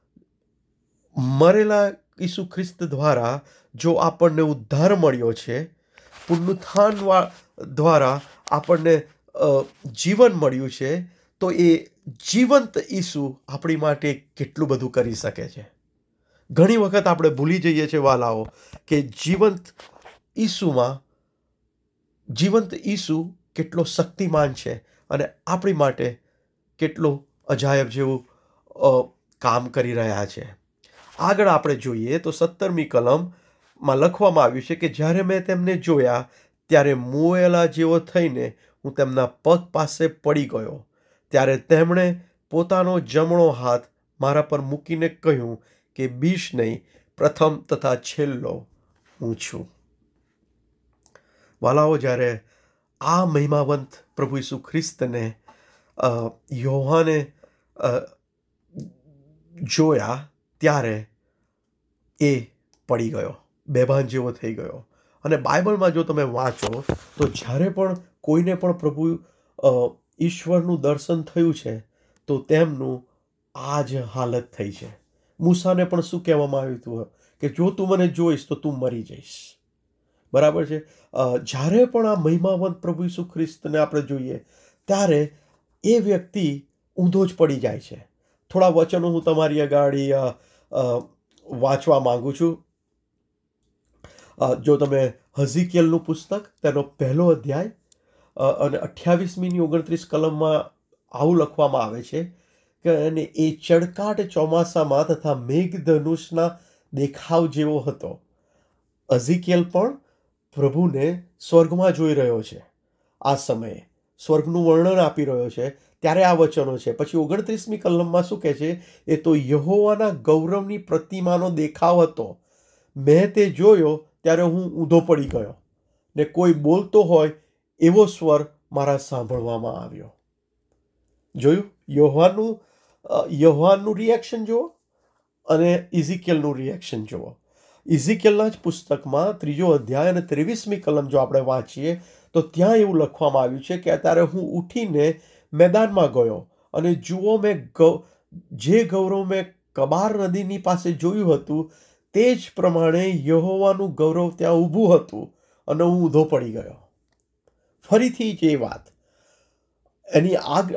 મરેલા ઈસુ ખ્રિસ્ત દ્વારા જો આપણને ઉદ્ધાર મળ્યો છે, પુનરુત્થાન દ્વારા આપણને જીવન મળ્યું છે, તો એ જીવંત ઈસુ આપણી માટે કેટલું બધું કરી શકે છે. ઘણી વખત આપણે ભૂલી જઈએ છીએ વાલાઓ કે જીવંત ઈસુ કેટલો શક્તિમાન છે અને આપણી માટે કેટલો અજાયબ જેવું કામ કરી રહ્યા છે. આગળ આપણે જોઈએ તો 17મી કલમમાં લખવામાં આવ્યું છે કે જ્યારે મેં તેમને જોયા ત્યારે મોયેલા જેવો થઈને હું તેમના પગ પાસે પડી ગયો. ત્યારે તેમણે પોતાનો જમણો હાથ મારા પર મૂકીને કહ્યું કે બીશ નહીં, પ્રથમ તથા છેલ્લો હું છું. વાલાઓ, જ્યારે આ મહિમાવંત પ્રભુ ઈસુ ખ્રિસ્તને યોહાને જોયા ત્યારે એ પડી ગયો, બેભાન જેવો થઈ ગયો. અને બાઇબલમાં જો તમે વાંચો તો જ્યારે પણ કોઈને પણ પ્રભુ ઈશ્વરનું દર્શન થયું છે તો તેમનું આ જ હાલત થઈ છે. મૂસાને પણ શું કહેવામાં આવ્યું હતું કે જો તું મને જોઈશ તો તું મરી જઈશ. બરાબર છે. જ્યારે પણ આ મહિમાવંત પ્રભુ ઈસુ ખ્રિસ્તને આપણે જોઈએ ત્યારે એ વ્યક્તિ ઊંધો જ પડી જાય છે. થોડા વચનો હું તમારી આગળ વાંચવા માંગુ છું. જો તમે હઝીકિયલનું પુસ્તક તેનો 1લો અધ્યાય અને 28મી 29 કલમમાં આવું લખવામાં આવે છે કે અને એ ચળકાટ ચોમાસામાં તથા મેઘધનુષના દેખાવ જેવો હતો. હઝીકિયલ પણ પ્રભુને સ્વર્ગમાં જોઈ રહ્યો છે. આ સમયે સ્વર્ગનું વર્ણન આપી રહ્યો છે ત્યારે આ વચનો છે. પછી 29મી કલમમાં શું કહે છે? એ તો યહોવાના ગૌરવની પ્રતિમાનો દેખાવ હતો. મેં તે જોયો ત્યારે હું ઊંધો પડી ગયો, ને કોઈ બોલતો હોય એવો સ્વર મારા સાંભળવામાં આવ્યો. જોયું? યોહાનનું રિએક્શન જુઓ અને ઇઝીકિયલનું રિએક્શન જુઓ. ઇઝીકિયલના જ પુસ્તકમાં 3 અધ્યાય અને 23મી કલમ જો આપણે વાંચીએ તો ત્યાં એવું લખવામાં આવ્યું છે કે અત્યારે હું ઉઠીને મેદાનમાં ગયો અને જુઓ જે ગૌરવ મેં કબાર નદીની પાસે જોયું હતું તે જ પ્રમાણે યહોવાનું ગૌરવ ત્યાં ઊભું હતું અને હું ઊંધો પડી ગયો. ફરીથી જે વાત એની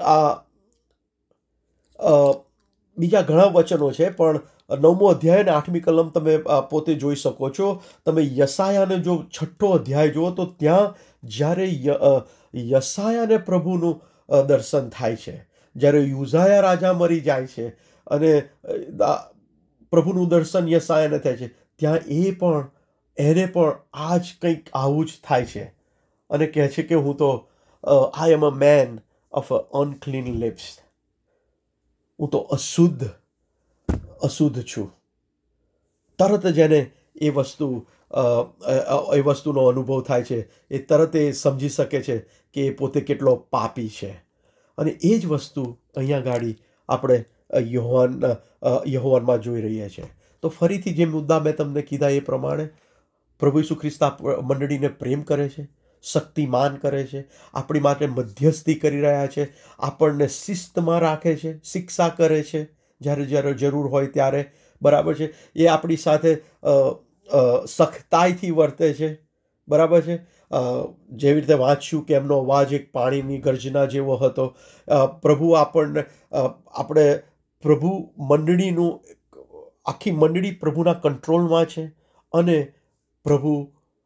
બીજા ઘણા વચનો છે, પણ 9મો અધ્યાય અને 8મી કલમ તમે પોતે જોઈ શકો છો. તમે યશાયાને જો 6ઠ્ઠો અધ્યાય જુઓ તો ત્યાં જ્યારે યશાયાને પ્રભુનું દર્શન થાય છે, જ્યારે યુઝાયા રાજા મરી જાય છે અને પ્રભુનું દર્શન યશાયાને થાય છે, ત્યાં એને પણ આ જ કંઈક આવું જ થાય છે અને કહે છે કે હું તો I am a man of unclean lips. હું તો અશુદ્ધ છું. તરત જ એને એ વસ્તુનો અનુભવ થાય છે. એ તરત એ સમજી શકે છે કે એ પોતે કેટલો પાપી છે. અને એ જ વસ્તુ અહીંયા ગાડી આપણે યોહાનમાં જોઈ રહીએ છીએ. તો ફરીથી જે મુદ્દા મેં તમને કીધા એ પ્રમાણે પ્રભુ ઈસુ ખ્રિસ્ત મંડળીને પ્રેમ કરે છે, શક્તિમાન કરે છે, આપણી માટે મધ્યસ્થી કરી રહ્યા છે, આપણને શિસ્તમાં રાખે છે, શિક્ષા કરે છે જ્યારે જ્યારે જરૂર હોય ત્યારે. બરાબર છે? એ આપણી સાથે સખ્તાઈથી વર્તે છે. બરાબર છે? જેવી રીતે વાંચ્યું કે એમનો અવાજ એક પાણીની ગર્જના જેવો હતો. આપણે પ્રભુ મંડળીનું આખી મંડળી પ્રભુના કંટ્રોલમાં છે અને પ્રભુ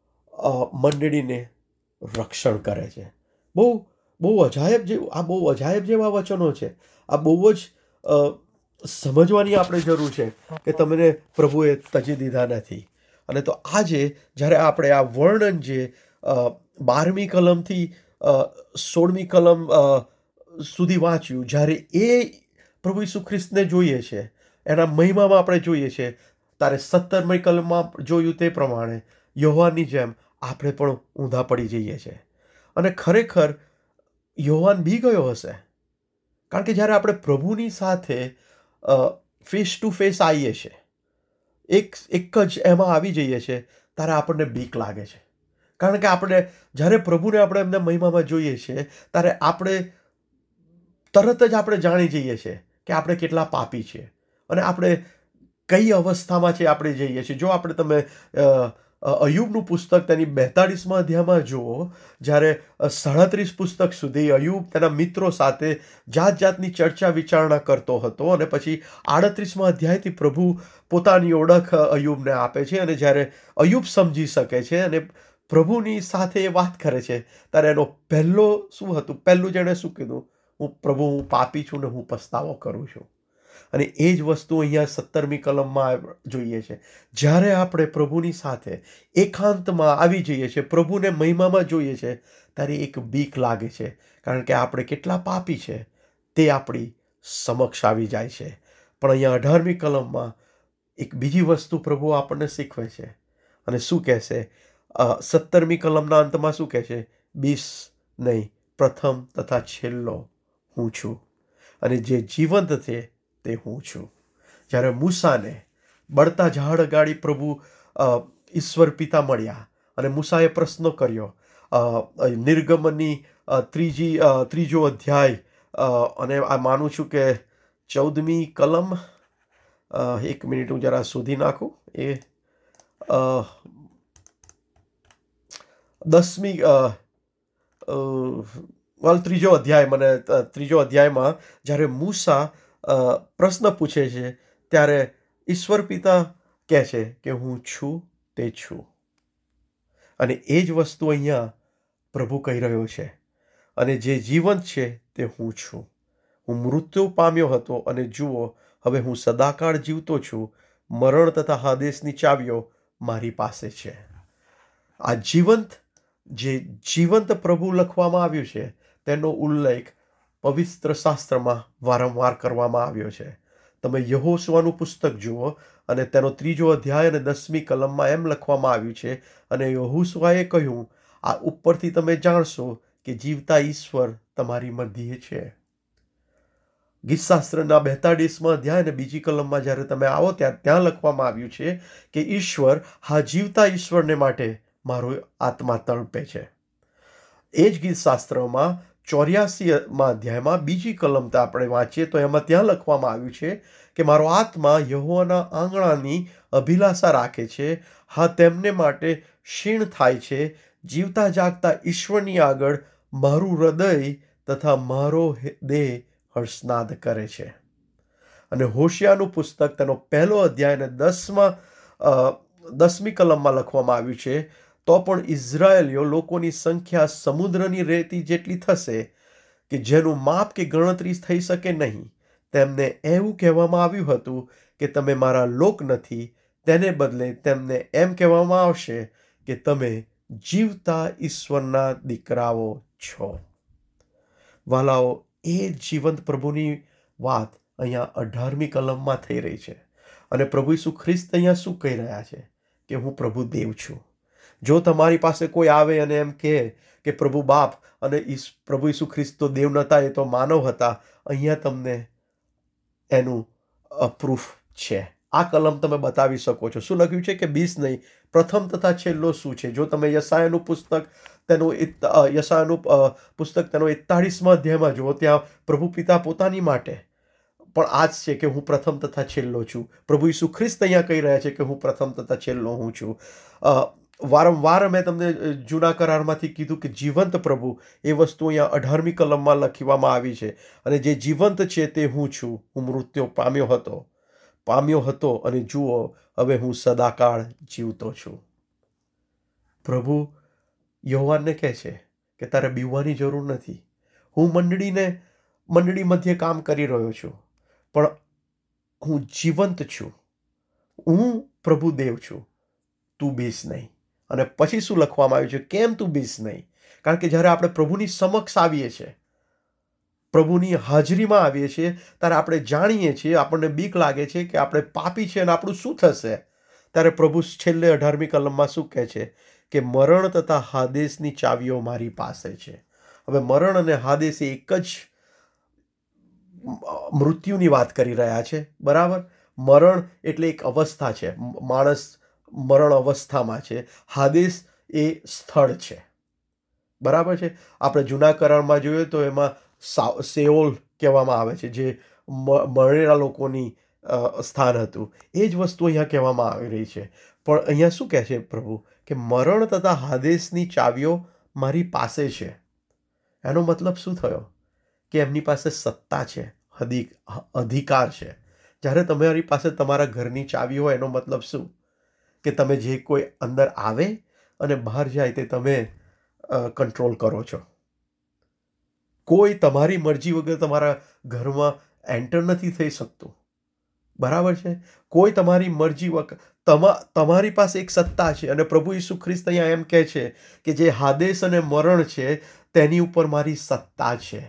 મંડળીને રક્ષણ કરે છે. બહુ અજાયબ જેવા વચનો છે. આ બહુ જ સમજવાની આપણે જરૂર છે કે તમને પ્રભુએ તજી દીધા નથી. અને તો આજે જ્યારે આપણે આ વર્ણન જે 12મી કલમથી 16મી કલમ સુધી વાંચ્યું, જ્યારે એ પ્રભુ ઈસુ ખ્રિસ્તને જોઈએ છે, એના મહિમામાં આપણે જોઈએ છે, ત્યારે 17મી કલમમાં જોયું તે પ્રમાણે યોહાનની જેમ આપણે પણ ઊંધા પડી જઈએ છીએ. અને ખરેખર યોહાન બી ગયો હશે, કારણ કે જ્યારે આપણે પ્રભુની સાથે ફેસ ટુ ફેસ આવીએ છીએ, એક જ એમાં આવી જઈએ છીએ, ત્યારે આપણને બીક લાગે છે. કારણ કે આપણે જ્યારે પ્રભુને આપણે એમના મહિમામાં જોઈએ છીએ ત્યારે તરત જ આપણે જાણી જઈએ છીએ કે આપણે કેટલા પાપી છીએ અને આપણે કઈ અવસ્થામાં છે આપણે જઈએ છીએ. જો તમે અયુબનું પુસ્તક તેની 42મા અધ્યાયમાં જુઓ, જ્યારે 37 પુસ્તક સુધી અયુબ તેના મિત્રો સાથે જાત જાતની ચર્ચા વિચારણા કરતો હતો અને પછી 38મા અધ્યાયથી પ્રભુ પોતાની ઓળખ અયુબને આપે છે અને જ્યારે અયુબ સમજી શકે છે અને પ્રભુની સાથે એ વાત કરે છે ત્યારે એનો પહેલું જેણે શું કીધું? હું પાપી છું ને હું પસ્તાવો કરું છું. અને એ જ વસ્તુ અહીંયા 17મી કલમમાં જોઈએ છે. જ્યારે આપણે પ્રભુની સાથે એકાંતમાં આવી જઈએ છીએ, પ્રભુને મહિમામાં જોઈએ છે, ત્યારે એક બીક લાગે છે, કારણ કે આપણે કેટલા પાપી છે તે આપણી સમક્ષ આવી જાય છે. પણ અહીંયા 18મી કલમમાં એક બીજી વસ્તુ પ્રભુ આપણને શીખવે છે અને શું કહેશે? 17મી કલમના અંતમાં શું કહે છે? 20 નહીં, પ્રથમ તથા છેલ્લો હું છું અને જે જીવંત છે તે હું છું. જ્યારે મૂસાને બળતા ઝાડ અગાડી પ્રભુ ઈશ્વર પિતા મળ્યા અને મૂસાએ પ્રશ્ન કર્યો, નિર્ગમનની 3જો અધ્યાય અને આ માનું છું કે 14મી કલમ, એક મિનિટ હું જરા શોધી નાખું, એ 3જો અધ્યાયમાં જ્યારે મૂસા પ્રશ્ન પૂછે છે ત્યારે ઈશ્વર પિતા કહે છે કે હું છું તે છું. અને એ જ વસ્તુ અહીંયા પ્રભુ કહી રહ્યો છે. અને જે જીવંત છે તે હું છું. હું મૃત્યુ પામ્યો હતો અને જુઓ હવે હું સદાકાળ જીવતો છું. મરણ તથા હાદેસની ચાવીઓ મારી પાસે છે. આ જીવંત પ્રભુ લખવામાં આવ્યું છે તેનો ઉલ્લેખ પવિત્ર શાસ્ત્રમાં વારંવાર કરવામાં આવ્યો છે. તમે યહોશુઆનું પુસ્તક જુઓ અને તેનો 3 અધ્યાય અને 10મી કલમમાં એમ લખવામાં આવ્યું છે, અને યહોશુઆએ કહ્યું, આ ઉપરથી તમે જાણશો કે જીવતા ઈશ્વર તમારી મધ્યે છે. ગીતશાસ્ત્રના 42મા અધ્યાય અને 2જી કલમમાં જ્યારે તમે આવો ત્યાં લખવામાં આવ્યું છે કે ઈશ્વર, હા જીવતા ઈશ્વરને માટે મારો આત્મા તળપે છે. એ જ ગીતશાસ્ત્રમાં 84મા અધ્યાયમાં 2જી કલમ આપણે વાંચીએ તો એમાં ત્યાં લખવામાં આવ્યું છે કે મારો આત્મા યહોવાના આંગણાની અભિલાષા રાખે છે, હા તેમને માટે ક્ષીણ થાય છે. જીવતા જાગતા ઈશ્વરની આગળ મારું હૃદય તથા મારો દેહ હર્ષનાદ કરે છે. અને હોશિયાનું પુસ્તક તેનો 1 અધ્યાય અને 10મી કલમમાં લખવામાં આવ્યું છે, તો પણ ઇઝરાયેલીઓ લોકોની સંખ્યા સમુદ્રની રેતી જેટલી થશે કે જેનું માપ કે ગણતરી થઈ શકે નહીં. તેમને એવું કહેવામાં આવ્યું હતું કે તમે મારા લોક નથી, તેને બદલે તેમને એમ કહેવામાં આવશે કે તમે જીવતા ઈશ્વરના દીકરાઓ છો. વાલાઓ, એ જીવંત પ્રભુની વાત અહીંયા 18મી કલમમાં થઈ રહી છે. અને પ્રભુ ઈસુ ખ્રિસ્ત અહીંયા શું કહી રહ્યા છે કે હું પ્રભુ દેવ છું. જો તમારી પાસે કોઈ આવે અને એમ કહે કે પ્રભુ બાપ અને પ્રભુ ઈસુ ખ્રિસ્ત તો દેવ નહોતા, એ તો માનવ હતા, અહીંયા તમને એનું પ્રૂફ છે. આ કલમ તમે બતાવી શકો છો. શું લખ્યું છે કે 20 નહીં, પ્રથમ તથા છેલ્લો શું છે. જો તમે યશાયાનું પુસ્તક તેનો 41મા અધ્યાયમાં જુઓ, ત્યાં પ્રભુ પિતા પોતાની માટે પણ આ જ છે કે હું પ્રથમ તથા છેલ્લો છું. પ્રભુ ઈસુ ખ્રિસ્ત અહીંયા કહી રહ્યા છે કે હું પ્રથમ તથા છેલ્લો હું છું. વારંવાર મેં તમને જૂના કરારમાંથી કીધું કે જીવંત પ્રભુ, એ વસ્તુ અહીંયા 18મી કલમમાં લખવામાં આવી છે. અને જે જીવંત છે તે હું છું. હું મૃત્યુ પામ્યો હતો અને જુઓ, હવે હું સદાકાળ જીવતો છું. પ્રભુ યોહાનને કહે છે કે તારે બીવવાની જરૂર નથી. હું મંડળી મધ્યે કામ કરી રહ્યો છું, પણ હું જીવંત છું. હું પ્રભુ દેવ છું. તું બીસ નહીં. અને પછી શું લખવામાં આવ્યું છે, કેમ તું બીસ નહીં? કારણ કે જ્યારે આપણે પ્રભુની સમક્ષ આવીએ છીએ, પ્રભુની હાજરીમાં આવીએ છીએ, ત્યારે આપણે જાણીએ છીએ, આપણને બીક લાગે છે કે આપણે પાપી છે અને આપણું શું થશે. ત્યારે પ્રભુ છેલ્લે 18મી કલમમાં શું કહે છે કે મરણ તથા હાદેસની ચાવીઓ મારી પાસે છે. હવે મરણ અને હાદેસ એક જ મૃત્યુની વાત કરી રહ્યા છે, બરાબર? મરણ એટલે એક અવસ્થા છે, માણસ મરણ અવસ્થામાં છે. હાદેસ એ સ્થળ છે, બરાબર છે. આપણે જૂના કરારમાં જોઈએ તો એમાં સેઓલ કહેવામાં આવે છે, જે મરેલા લોકોની સ્થાન હતું. એ જ વસ્તુ અહીંયા કહેવામાં આવી રહી છે. પણ અહીંયા શું કહે છે પ્રભુ કે મરણ તથા હાદેસની ચાવીઓ મારી પાસે છે. એનો મતલબ શું થયો કે એમની પાસે સત્તા છે, અધિકાર છે. જ્યારે તમારી પાસે તમારા ઘરની ચાવી હોય, એનો મતલબ શું કે તમે જે કોઈ અંદર આવે અને બહાર જાય તે તમે કંટ્રોલ કરો છો. કોઈ તમારી મરજી વગર તમારા ઘરમાં એન્ટર નથી થઈ શકતું, બરાબર છે? કોઈ તમારી મરજી વગર, તમારી પાસે એક સત્તા છે. અને પ્રભુ ઈસુ ખ્રિસ્ત અહીંયા એમ કહે છે કે જે હાદેસ અને મરણ છે તેની ઉપર મારી સત્તા છે.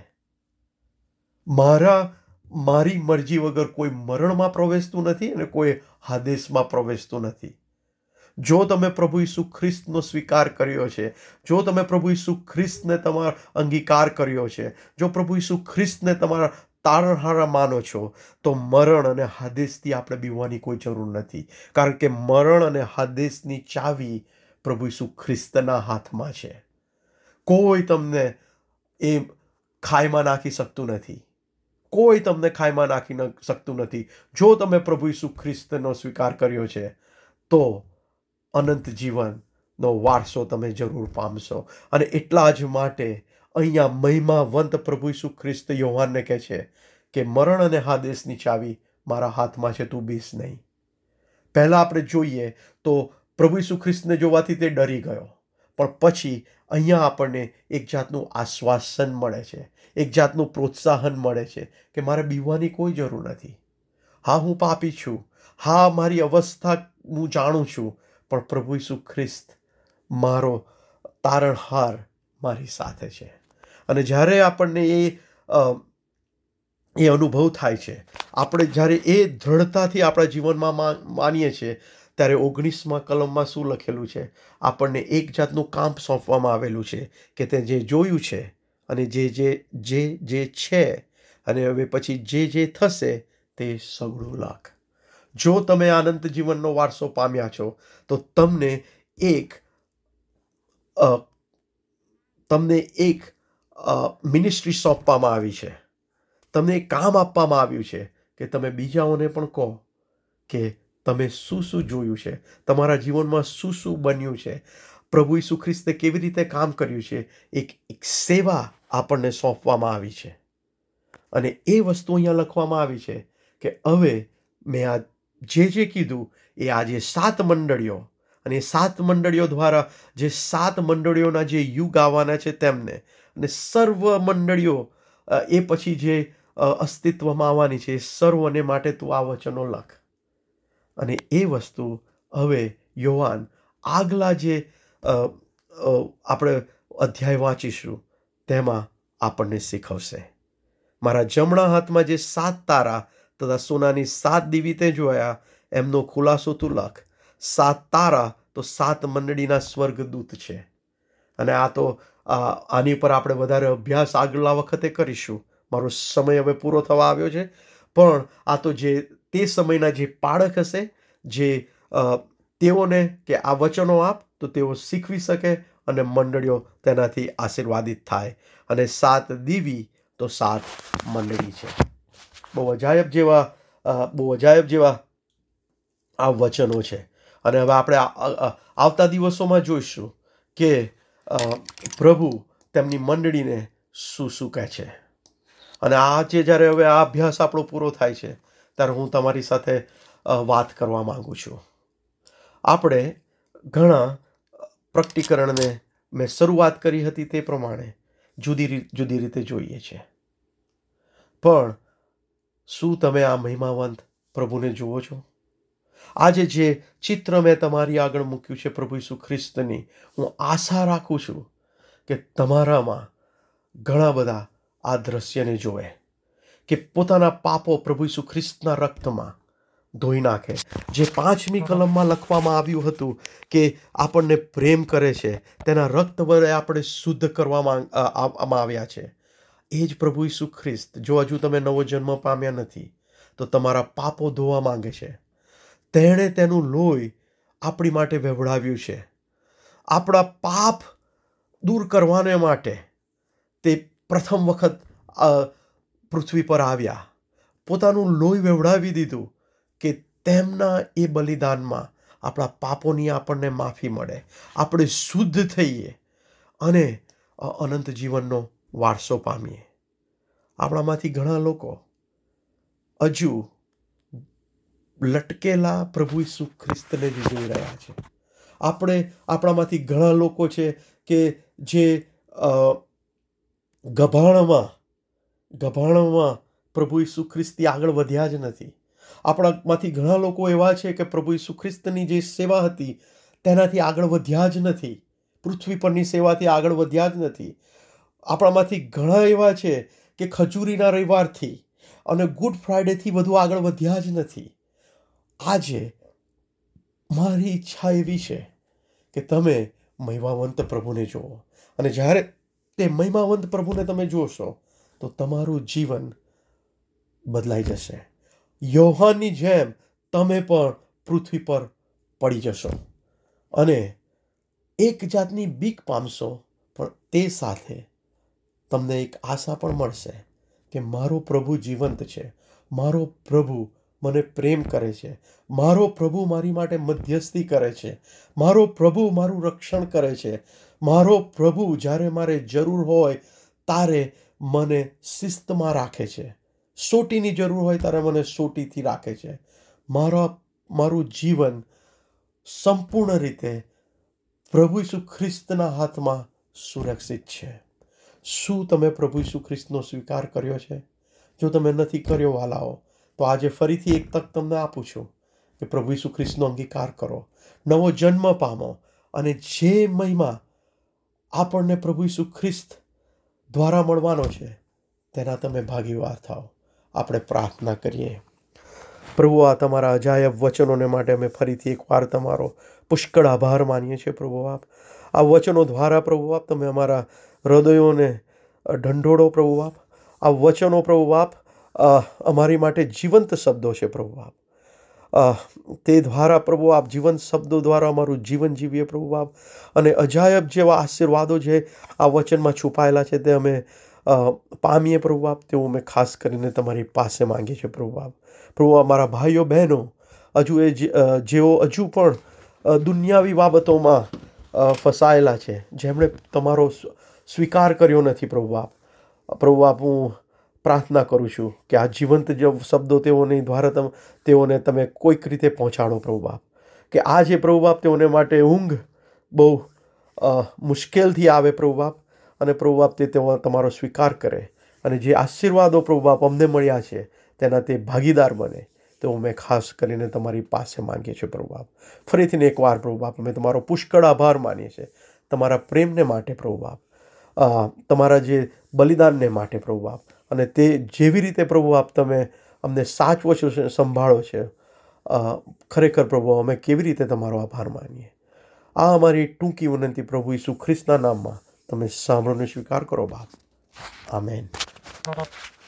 મારી મરજી વગર કોઈ મરણમાં પ્રવેશતું નથી અને કોઈ હાદેસમાં પ્રવેશતું નથી. જો તમે પ્રભુ ઈસુ ખ્રિસ્તનો સ્વીકાર કર્યો છે, જો તમે પ્રભુ ઈસુ ખ્રિસ્તને તમારો અંગીકાર કર્યો છે, જો પ્રભુ ઈસુ ખ્રિસ્તને તમારા તારણહારા માનો છો, તો મરણ અને હાદેસથી આપણે બીવવાની કોઈ જરૂર નથી. કારણ કે મરણ અને હાદેસની ચાવી પ્રભુ ઈસુ ખ્રિસ્તના હાથમાં છે. કોઈ તમને એ ખાઈમાં નાખી શકતું નથી. કોઈ તમને ખાઈમાં નાખી શકતું નથી. જો તમે પ્રભુ ઈસુ ખ્રિસ્તનો સ્વીકાર કર્યો છે, તો અનંત જીવનનો વારસો તમે જરૂર પામશો. અને એટલા જ માટે અહીંયા મહિમાવંત પ્રભુ ઈસુ ખ્રિસ્ત યોહાનને કહે છે કે મરણ અને હાદેસની ચાવી મારા હાથમાં છે, તું બીસ નહીં. પહેલાં આપણે જોઈએ તો પ્રભુ ઈસુ ખ્રિસ્તને જોવાથી તે ડરી ગયો, પણ પછી અહીંયા આપણને એક જાતનું આશ્વાસન મળે છે, એક જાતનું પ્રોત્સાહન મળે છે કે મારે બીવવાની કોઈ જરૂર નથી. હા, હું પાપી છું. હા, મારી અવસ્થા હું જાણું છું, પણ પ્રભુ ઈસુ ખ્રિસ્ત મારો તારણહાર મારી સાથે છે. અને જ્યારે આપણને એ અનુભવ થાય છે. આપણે જ્યારે એ દૃઢતાથી આપણા જીવનમાં માનીએ છીએ, ત્યારે 19મા કલમમાં શું લખેલું છે? આપણને એક જાતનું કામ સોંપવામાં આવેલું છે કે તે જે જોયું છે અને જે છે અને હવે પછી જે થશે તે સઘળું લાખ. જો તમે અનંત જીવનનો વારસો પામ્યા છો, તો અ, તમને એક મિનિસ્ટ્રી સોંપવામાં આવી છે. તમને એક કામ આપવામાં આવ્યું છે કે તમે બીજાઓને પણ કહો કે તમે શું શું જોયું છે, તમારા જીવનમાં શું શું બન્યું છે, પ્રભુ ઈસુ ખ્રિસ્તે કેવી રીતે કામ કર્યું છે. એક સેવા આપણને સોંપવામાં આવી છે. અને એ વસ્તુ અહીંયા લખવામાં આવી છે કે હવે મેં આ જે કીધું એ આજે 7 મંડળીઓ, અને એ 7 મંડળીઓ દ્વારા જે 7 મંડળીઓના જે યુગ આવવાના છે તેમને, અને સર્વ મંડળીઓ એ પછી જે અસ્તિત્વમાં આવવાની છે, એ સર્વને માટે તું આ વચનો લખ. અને એ વસ્તુ હવે યોહાન આગલા જે આપણે અધ્યાય વાંચીશું તેમાં આપણને શીખવશે. મારા જમણા હાથમાં જે 7 તારા તથા સોનાની 7 દીવી તે જોયા, એમનો ખુલાસો તું લખ. 7 તારા તો 7 મંડળીના સ્વર્ગદૂત છે. અને આની પર આપણે વધારે અભ્યાસ આગલા વખતે કરીશું. મારો સમય હવે પૂરો થવા આવ્યો છે. પણ આ તો તે સમયના જે પાળક હશે, જે તેઓને કે આ વચનો આપ તો તેઓ શીખવી શકે અને મંડળીઓ તેનાથી આશીર્વાદિત થાય. અને 7 દીવી તો 7 મંડળી છે. બહુ અજાયબ જેવા આ વચનો છે. અને હવે આપણે આવતા દિવસોમાં જોઈશું કે પ્રભુ તેમની મંડળીને શું કહે છે. અને આજે જ્યારે હવે આ અભ્યાસ આપણો પૂરો થાય છે, ત્યારે હું તમારી સાથે વાત કરવા માંગુ છું. આપણે ઘણા પ્રકટીકરણને મેં શરૂઆત કરી હતી તે પ્રમાણે જુદી રીતે જોઈએ છે. પણ શું તમે આ મહિમાવંત પ્રભુને જુઓ છો? આજે જે ચિત્ર મેં તમારી આગળ મૂક્યું છે પ્રભુ ઈસુ ખ્રિસ્તની, હું આશા રાખું છું કે તમારામાં ઘણા બધા આ દ્રશ્યને જોવે, કે પોતાના પાપો પ્રભુ ઈસુ ખ્રિસ્તના રક્તમાં ધોઈ નાખે. જે 5મી કલમમાં લખવામાં આવ્યું હતું કે આપણને પ્રેમ કરે છે, તેના રક્ત વડે આપણે શુદ્ધ કરવામાં આવ્યા છે. એ જ પ્રભુ ઈસુ ખ્રિસ્ત, જો હજુ તમે નવો જન્મ પામ્યા નથી તો તમારા પાપો ધોવા માંગે છે. તેણે તેનું લોહી આપણી માટે વહેવડાવ્યું છે. આપણા પાપ દૂર કરવાને માટે તે પ્રથમ વખત પૃથ્વી પર આવ્યા, પોતાનું લોહી વહેવડાવી દીધું કે તેમના એ બલિદાનમાં આપણા પાપોની આપણને માફી મળે, આપણે શુદ્ધ થઈએ અને અનંત જીવનનો વારસો પામીએ. આપણામાંથી ઘણા લોકો હજુ લટકેલા પ્રભુ ઈસુ ખ્રિસ્તને જ જોઈ રહ્યા છે. આપણામાંથી ઘણા લોકો છે કે જે ગભાણમાં પ્રભુ ઈસુ ખ્રિસ્તી આગળ વધ્યા જ નથી. આપણામાંથી ઘણા લોકો એવા છે કે પ્રભુ ઈસુ ખ્રિસ્તની જે સેવા હતી તેનાથી આગળ વધ્યા જ નથી, પૃથ્વી પરની સેવાથી આગળ વધ્યા જ નથી. આપણામાંથી ઘણા એવા છે કે ખજૂરીના રવિવારથી અને ગુડ ફ્રાઈડેથી વધુ આગળ વધ્યા જ નથી. આજે મારી ઈચ્છા એવી છે કે તમે મહિમાવંત પ્રભુને જુઓ. અને જ્યારે તે મહિમાવંત પ્રભુને તમે જોશો તો તમારું જીવન બદલાઈ જશે. યોહાનની જેમ તમે પણ પૃથ્વી પર પડી જશો અને એક જાતની બીક પામશો, પણ તે સાથે તમને એક આશા પણ મળશે કે મારો પ્રભુ જીવંત છે, મારો પ્રભુ મને પ્રેમ કરે છે, મારો પ્રભુ મારી માટે મધ્યસ્થી કરે છે, મારો પ્રભુ મારું રક્ષણ કરે છે, મારો પ્રભુ જ્યારે મારે જરૂર હોય ત્યારે મને શિસ્તમાં રાખે છે, સોટીની જરૂર હોય ત્યારે મને સોટીથી રાખે છે. મારું જીવન સંપૂર્ણ રીતે પ્રભુ ઈસુ ખ્રિસ્તના હાથમાં સુરક્ષિત છે. શું તમે પ્રભુ ઈસુ ખ્રિસ્તનો સ્વીકાર કર્યો છે? જો તમે નથી કર્યો વાલાઓ, તો આજે ફરીથી એક તક તમને આપું છું કે પ્રભુ ઈસુ ખ્રિસ્તનો અંગીકાર કરો, નવો જન્મ પામો અને જે મહિમા આપણને પ્રભુ ઈસુ ખ્રિસ્ત દ્વારા મળવાનો છે તેના તમે ભાગીદાર થાઓ. આપણે પ્રાર્થના કરીએ. પ્રભુ, આ તમારા અજાયબ વચનોને માટે અમે ફરીથી એકવાર તમારો પુષ્કળ આભાર માનીએ છીએ. પ્રભુ આપ આ વચનો દ્વારા પ્રભુ આપ તમે અમારા હૃદયોને ઢંઢોળો. પ્રભુ આપ આ વચનો પ્રભુ આપ અમારી માટે જીવંત શબ્દો છે. પ્રભુ આપ તે દ્વારા પ્રભુ આપ જીવંત શબ્દો દ્વારા અમારું જીવન જીવીએ. પ્રભુ આપ અને અજાયબ જેવા આશીર્વાદો જે આ વચનમાં છુપાયેલા છે તે અમે પામીએ. પ્રભુ આપ તેઓ અમે ખાસ કરીને તમારી પાસે માંગીએ છીએ. પ્રભુ આપ અમારા ભાઈઓ બહેનો હજુ જેઓ હજુ પણ દુનિયાવી બાબતોમાં ફસાયેલા છે, જેમણે તમારો સ્વીકાર કર્યો નથી. પ્રભુ આપ હું પ્રાર્થના કરું છું કે આ જીવંત જે શબ્દો તેઓની દ્વારા તેઓને તમે કોઈક રીતે પહોંચાડો. પ્રભુ આપ કે આ જે પ્રભુ આપ તેઓને માટે ઊંઘ બહુ મુશ્કેલથી આવે. પ્રભુ આપ અને પ્રભુ આપ તેઓ તમારો સ્વીકાર કરે અને જે આશીર્વાદો પ્રભુ આપ અમને મળ્યા છે તેના તે ભાગીદાર બને. તો અમે ખાસ કરીને તમારી પાસે માંગીએ છીએ. પ્રભુ આપ ફરીથી એકવાર પ્રભુ આપ અમે તમારો પુષ્કળ આભાર માનીએ છીએ તમારા પ્રેમને માટે. પ્રભુ આપ તમારા જે બલિદાનને માટે. પ્રભુ આપ અને તે જેવી રીતે પ્રભુ આપ તમે અમને સાચવો છો, સંભાળો છે, ખરેખર પ્રભુ અમે કેવી રીતે તમારો આભાર માનીએ. આ અમારી ટૂંકી વિનંતી પ્રભુ ઈસુ ખ્રિસ્તના નામમાં તમે સાંભળોને સ્વીકાર કરો બાપ. આમેન.